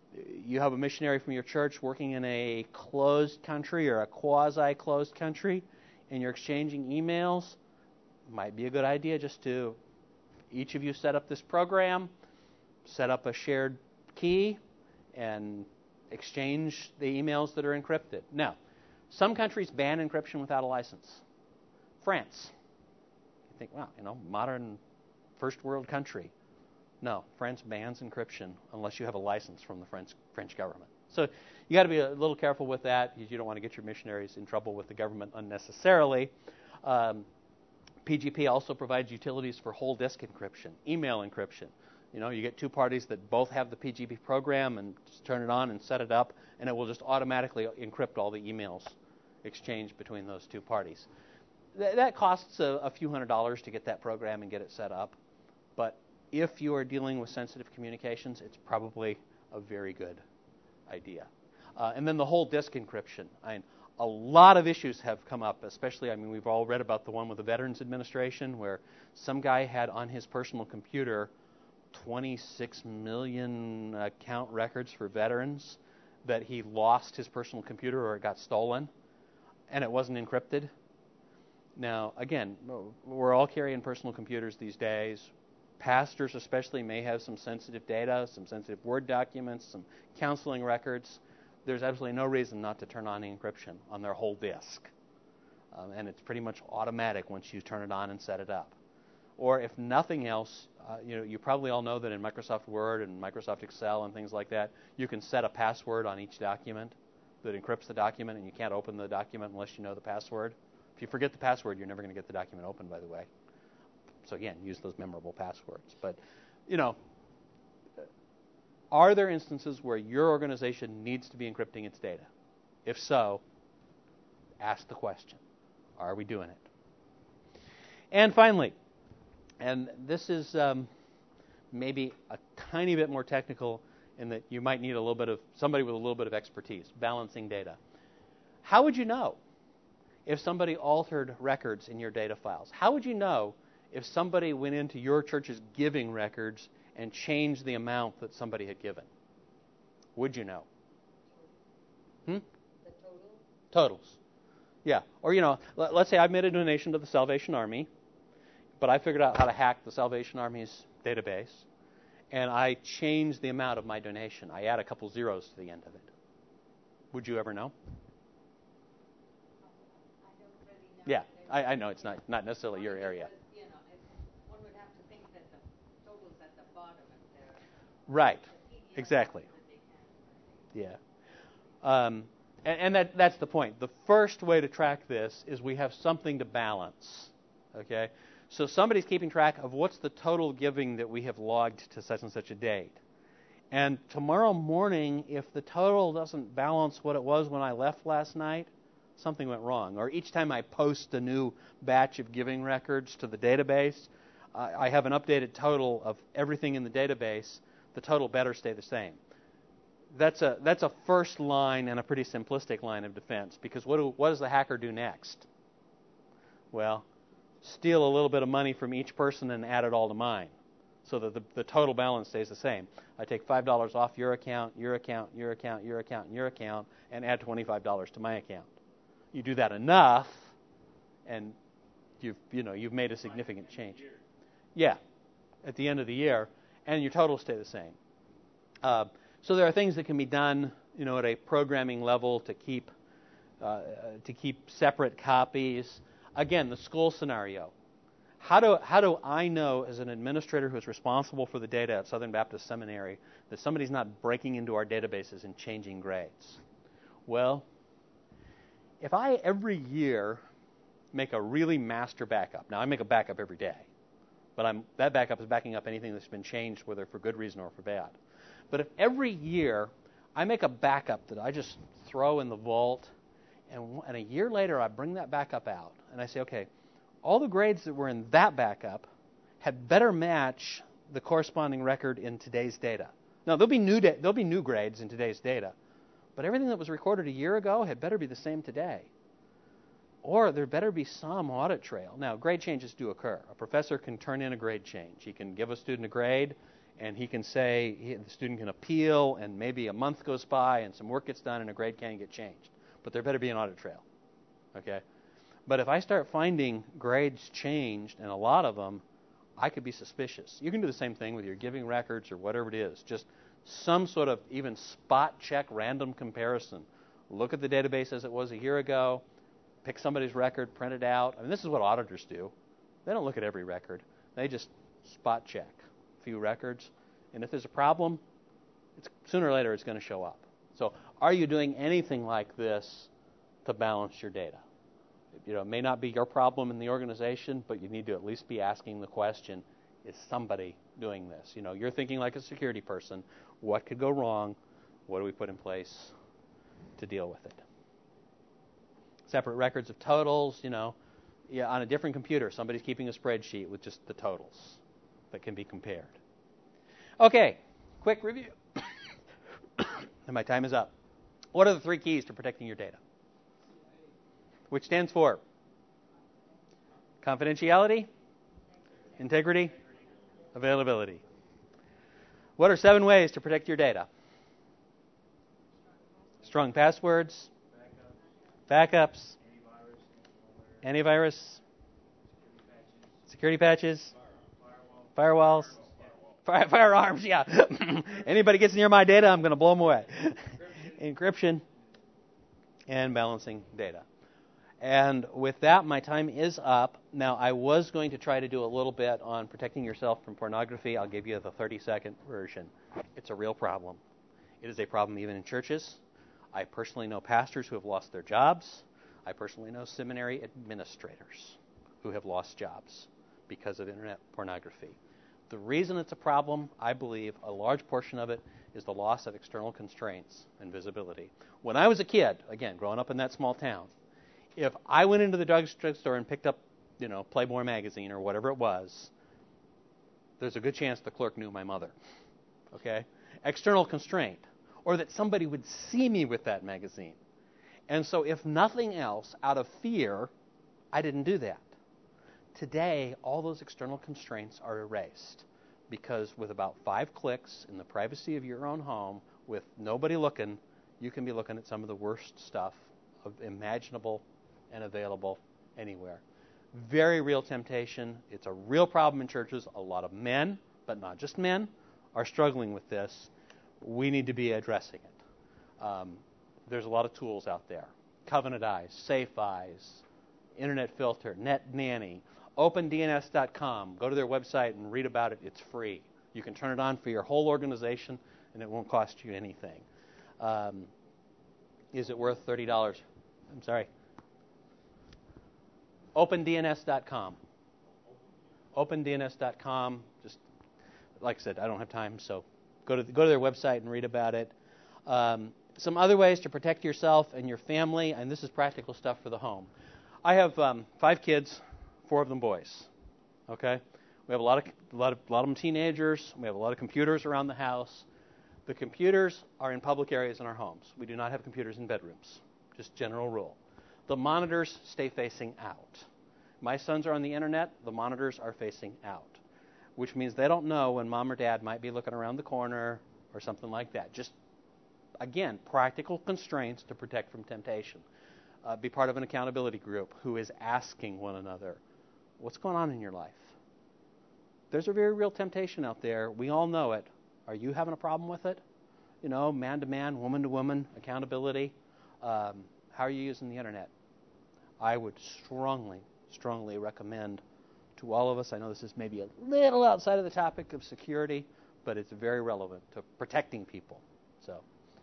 you have a missionary from your church working in a closed country or a quasi-closed country, and you're exchanging emails, might be a good idea just to each of you set up this program, set up a shared key, and exchange the emails that are encrypted. Now, some countries ban encryption without a license. France. You think, wow, modern first world country. No, France bans encryption unless you have a license from the French government. So you got to be a little careful with that because you don't want to get your missionaries in trouble with the government unnecessarily. PGP also provides utilities for whole disk encryption, email encryption. You get two parties that both have the PGP program and just turn it on and set it up, and it will just automatically encrypt all the emails exchanged between those two parties. That costs a few $100s to get that program and get it set up, but if you are dealing with sensitive communications, it's probably a very good idea. And then the whole disk encryption. A lot of issues have come up, especially, we've all read about the one with the Veterans Administration where some guy had on his personal computer 26 million account records for veterans that he lost his personal computer or it got stolen, and it wasn't encrypted. Now, again, we're all carrying personal computers these days. Pastors especially may have some sensitive data, some sensitive Word documents, some counseling records. There's absolutely no reason not to turn on encryption on their whole disk. And it's pretty much automatic once you turn it on and set it up. Or if nothing else, you probably all know that in Microsoft Word and Microsoft Excel and things like that, you can set a password on each document that encrypts the document, and you can't open the document unless you know the password. If you forget the password, you're never going to get the document open, by the way. So again, use those memorable passwords. But, are there instances where your organization needs to be encrypting its data? If so, ask the question. Are we doing it? And finally, and this is maybe a tiny bit more technical in that you might need a little bit of somebody with a little bit of expertise, balancing data. How would you know if somebody altered records in your data files? How would you know if somebody went into your church's giving records and changed the amount that somebody had given? Would you know? The total? Totals. Yeah. Or, let's say I made a donation to the Salvation Army, but I figured out how to hack the Salvation Army's database, and I changed the amount of my donation. I add a couple zeros to the end of it. Would you ever know? I don't really know. Yeah, I know it's not necessarily your area. One would have to think that the total's at the bottom if they're Right, the PDF exactly. that they can. Yeah. And that's the point. The first way to track this is we have something to balance. Okay? So somebody's keeping track of what's the total giving that we have logged to such and such a date. And tomorrow morning, if the total doesn't balance what it was when I left last night, something went wrong. Or each time I post a new batch of giving records to the database, I have an updated total of everything in the database. The total better stay the same. That's a first line and a pretty simplistic line of defense, because what does the hacker do next? Well, steal a little bit of money from each person and add it all to mine, so that the total balance stays the same. I take $5 off your account, your account, your account, your account, and your account, and add $25 to my account. You do that enough, and you've made a significant change. Yeah, at the end of the year, and your totals stay the same. So there are things that can be done, at a programming level to keep separate copies. Again, the school scenario. How do I know, as an administrator who's responsible for the data at Southern Baptist Seminary, that somebody's not breaking into our databases and changing grades? Well, if I every year make a really master backup, now I make a backup every day, but that backup is backing up anything that's been changed, whether for good reason or for bad. But if every year I make a backup that I just throw in the vault, and a year later I bring that backup out, and I say, okay, all the grades that were in that backup had better match the corresponding record in today's data. Now, there'll be new grades in today's data, but everything that was recorded a year ago had better be the same today. Or there better be some audit trail. Now, grade changes do occur. A professor can turn in a grade change. He can give a student a grade, And he can say, the student can appeal, and maybe a month goes by, and some work gets done, and a grade can get changed. But there better be an audit trail. Okay? But if I start finding grades changed, and a lot of them, I could be suspicious. You can do the same thing with your giving records or whatever it is. Just some sort of even spot check random comparison. Look at the database as it was a year ago, pick somebody's record, print it out. I mean, this is what auditors do. They don't look at every record. They just spot check a few records. And if there's a problem, sooner or later it's going to show up. So are you doing anything like this to balance your data? It may not be your problem in the organization, but you need to at least be asking the question, is somebody doing this? You're thinking like a security person. What could go wrong? What do we put in place to deal with it? Separate records of totals, on a different computer, somebody's keeping a spreadsheet with just the totals that can be compared. Okay, quick review. And my time is up. What are the 3 keys to protecting your data? Which stands for confidentiality, integrity, availability. What are 7 ways to protect your data? Strong passwords, backups, antivirus, security patches, firewalls, firearms, yeah. Anybody gets near my data, I'm going to blow them away. Encryption, and balancing data. And with that, my time is up. Now, I was going to try to do a little bit on protecting yourself from pornography. I'll give you the 30-second version. It's a real problem. It is a problem even in churches. I personally know pastors who have lost their jobs. I personally know seminary administrators who have lost jobs because of internet pornography. The reason it's a problem, I believe, a large portion of it is the loss of external constraints and visibility. When I was a kid, again, growing up in that small town, if I went into the drugstore and picked up, Playboy magazine or whatever it was, there's a good chance the clerk knew my mother. Okay? External constraint. Or that somebody would see me with that magazine. And so if nothing else, out of fear, I didn't do that. Today, all those external constraints are erased because with about 5 clicks in the privacy of your own home, with nobody looking, you can be looking at some of the worst stuff imaginable and available anywhere. Very real temptation. It's a real problem in churches. A lot of men, but not just men, are struggling with this. We need to be addressing it. There's a lot of tools out there. Covenant Eyes, Safe Eyes, Internet Filter, Net Nanny, OpenDNS.com. Go to their website and read about it. It's free. You can turn it on for your whole organization, and it won't cost you anything. Is it worth $30? I'm sorry. OpenDNS.com. OpenDNS.com. Just like I said, I don't have time, so go to their website and read about it. Some other ways to protect yourself and your family, and this is practical stuff for the home. I have 5 kids, 4 of them boys. Okay, we have a lot of them teenagers. We have a lot of computers around the house. The computers are in public areas in our homes. We do not have computers in bedrooms. Just general rule. The monitors stay facing out. My sons are on the internet. The monitors are facing out, which means they don't know when mom or dad might be looking around the corner or something like that. Just, again, practical constraints to protect from temptation. Be part of an accountability group who is asking one another, what's going on in your life? There's a very real temptation out there. We all know it. Are you having a problem with it? Man to man, woman to woman, accountability. How are you using the internet? I would strongly recommend to all of us, I know this is maybe a little outside of the topic of security, but it's very relevant to protecting people. So,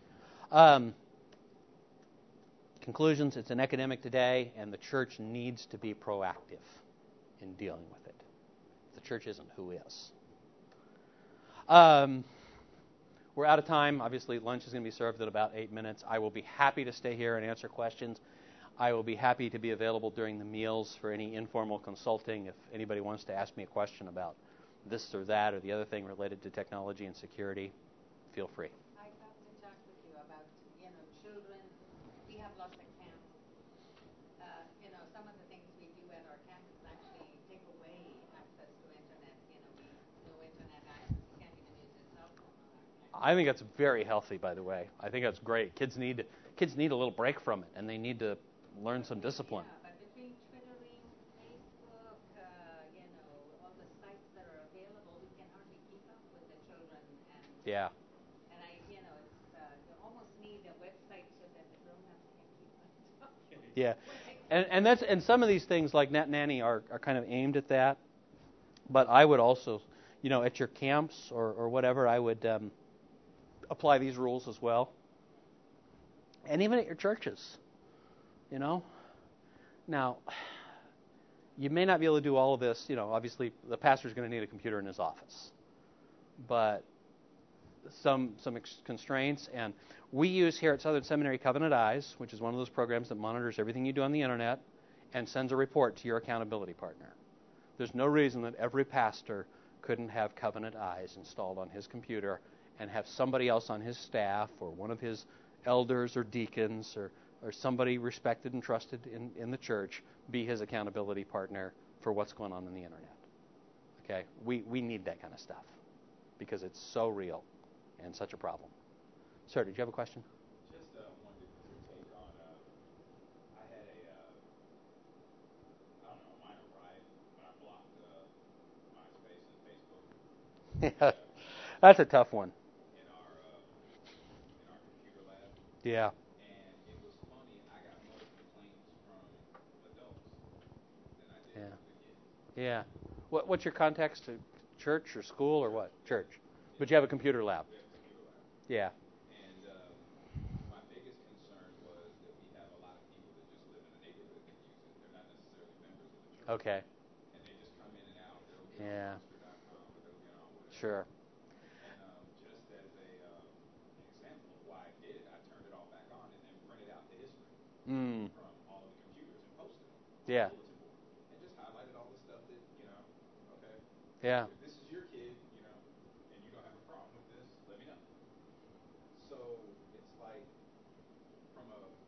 conclusions, it's an epidemic today, and the church needs to be proactive in dealing with it. If the church isn't, who is? We're out of time. Obviously, lunch is going to be served in about 8 minutes. I will be happy to stay here and answer questions. I will be happy to be available during the meals for any informal consulting. If anybody wants to ask me a question about this or that or the other thing related to technology and security, feel free. I got to talk with you about, children. We have lots of camps. Some of the things we do at our campuses actually take away access to internet. No internet access. You can't even use I think that's very healthy, by the way. I think that's great. Kids need a little break from it, and they need to learn some discipline. Yeah, but between Twittering, Facebook, all the sites that are available, we can hardly keep up with the children. Yeah. And you almost need a website so that the grown-ups can keep up. Yeah. And some of these things like Net Nanny are kind of aimed at that. But I would also, at your camps or whatever, I would apply these rules as well. And even at your churches, Now, you may not be able to do all of this. Obviously, the pastor's going to need a computer in his office. But some constraints, and we use here at Southern Seminary Covenant Eyes, which is one of those programs that monitors everything you do on the internet and sends a report to your accountability partner. There's no reason that every pastor couldn't have Covenant Eyes installed on his computer and have somebody else on his staff or one of his elders or deacons or somebody respected and trusted in the church be his accountability partner for what's going on the internet. Okay? We need that kind of stuff because it's so real and such a problem. Sir, did you have a question? Just wanted your take on, I had a minor riot when I blocked MySpace and Facebook. Yeah, that's a tough one. In our computer lab. Yeah. And it was funny, I got more complaints from adults than I did from the kids. Yeah. What's your context to church or school or what? Church. But you have a computer lab. We have a computer lab. Yeah. And my biggest concern was that we have a lot of people that just live in the neighborhood that use it. They're not necessarily members of the church. Okay. And they just come in and out. They'll get on Monster.com or they'll get on whatever. Sure. And just as an example of why I did it, I turned it all back on and then printed out the history from all of the computers and posted them. Yeah. Bulletin board. And just highlighted all the stuff that, okay. Yeah. If this is your kid, and you don't have a problem with this, let me know. So it's like from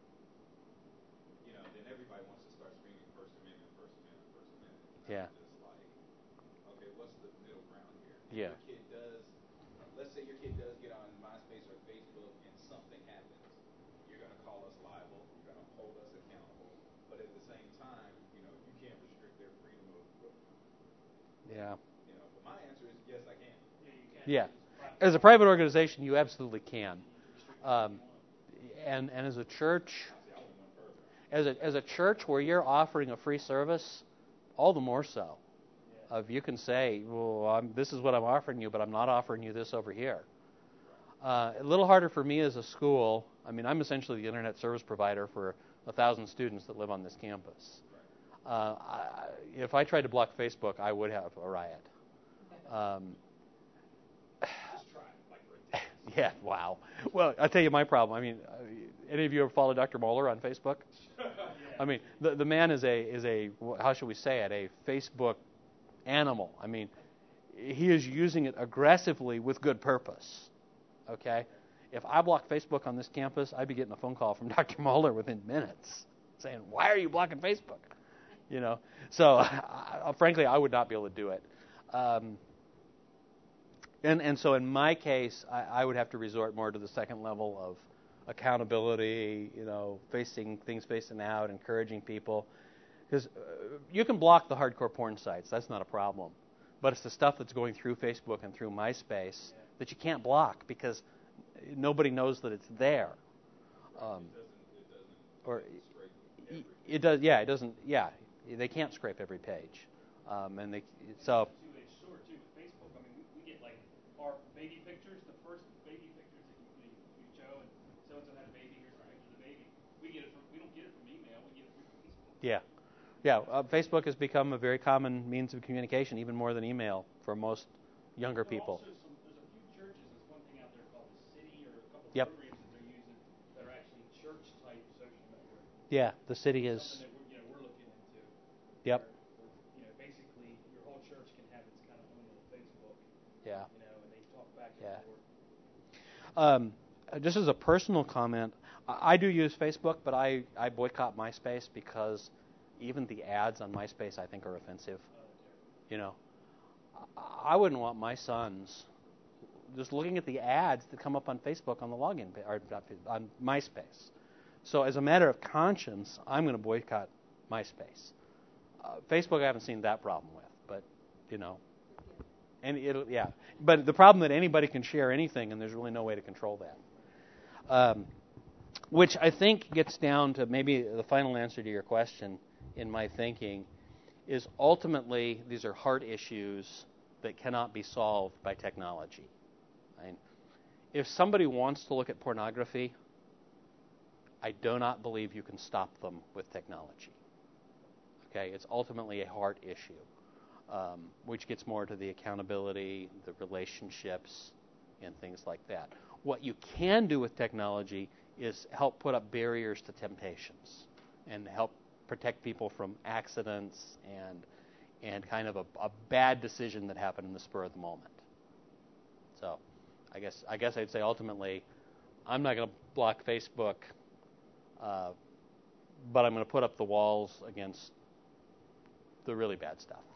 then everybody wants to start screaming First Amendment, First Amendment, First Amendment. Yeah. I'm just like, okay, what's the middle ground here? Yeah. Let's say your kid does get on MySpace or Facebook and something happens. You're going to call us liable. You're going to hold us accountable. But at the same time, you can't restrict their freedom of. Yeah. But my answer is yes, I can. Yeah. As a private organization, you absolutely can. And as a church, as a church where you're offering a free service, all the more so. If you can say, well, this is what I'm offering you, but I'm not offering you this over here. A little harder for me as a school. I mean, I'm essentially the internet service provider for 1,000 students that live on this campus. If I tried to block Facebook, I would have a riot. Just try it, like for a day. Yeah, wow. Well, I'll tell you my problem. I mean, any of you ever follow Dr. Moeller on Facebook? I mean, the man is a how should we say it, a Facebook animal. I mean, he is using it aggressively with good purpose. Okay? If I block Facebook on this campus, I'd be getting a phone call from Dr. Moeller within minutes saying, why are you blocking Facebook? So frankly, I would not be able to do it. And so in my case, I would have to resort more to the second level of accountability, facing things facing out, encouraging people. Because you can block the hardcore porn sites. That's not a problem. But it's the stuff that's going through Facebook and through MySpace that you can't block because nobody knows that it's there. It does. Yeah, it doesn't. Yeah, they can't scrape every page. And they so. Two-edged sword too with Facebook. I mean, we get like our baby pictures, the first baby pictures that you show, and so and so had a baby. Here's a picture of the baby. We don't get it from email. We get it from Facebook. Yeah. Yeah, Facebook has become a very common means of communication, even more than email for most younger people. Also, there's a few churches. There's one thing out there called the City, or a couple of Yep. programs that they're using that are actually church-type social network. Yeah, the City is. Something that we're looking into. Yep. Where, basically your whole church can have its kind of own little Facebook. Yeah. And they talk back and Yeah. forth. Just as a personal comment, I do use Facebook, but I boycott MySpace because even the ads on MySpace I think are offensive. I wouldn't want my sons just looking at the ads that come up on Facebook on the login or not Facebook, on MySpace. So as a matter of conscience, I'm going to boycott MySpace. Facebook, I haven't seen that problem with, but and But the problem that anybody can share anything, and there's really no way to control that. Which I think gets down to maybe the final answer to your question in my thinking is ultimately these are heart issues that cannot be solved by technology. Right? If somebody wants to look at pornography, I do not believe you can stop them with technology. Okay, it's ultimately a heart issue, which gets more to the accountability, the relationships, and things like that. What you can do with technology is help put up barriers to temptations and help protect people from accidents and kind of a bad decision that happened in the spur of the moment. So I guess I'd say ultimately I'm not going to block Facebook, but I'm going to put up the walls against the really bad stuff.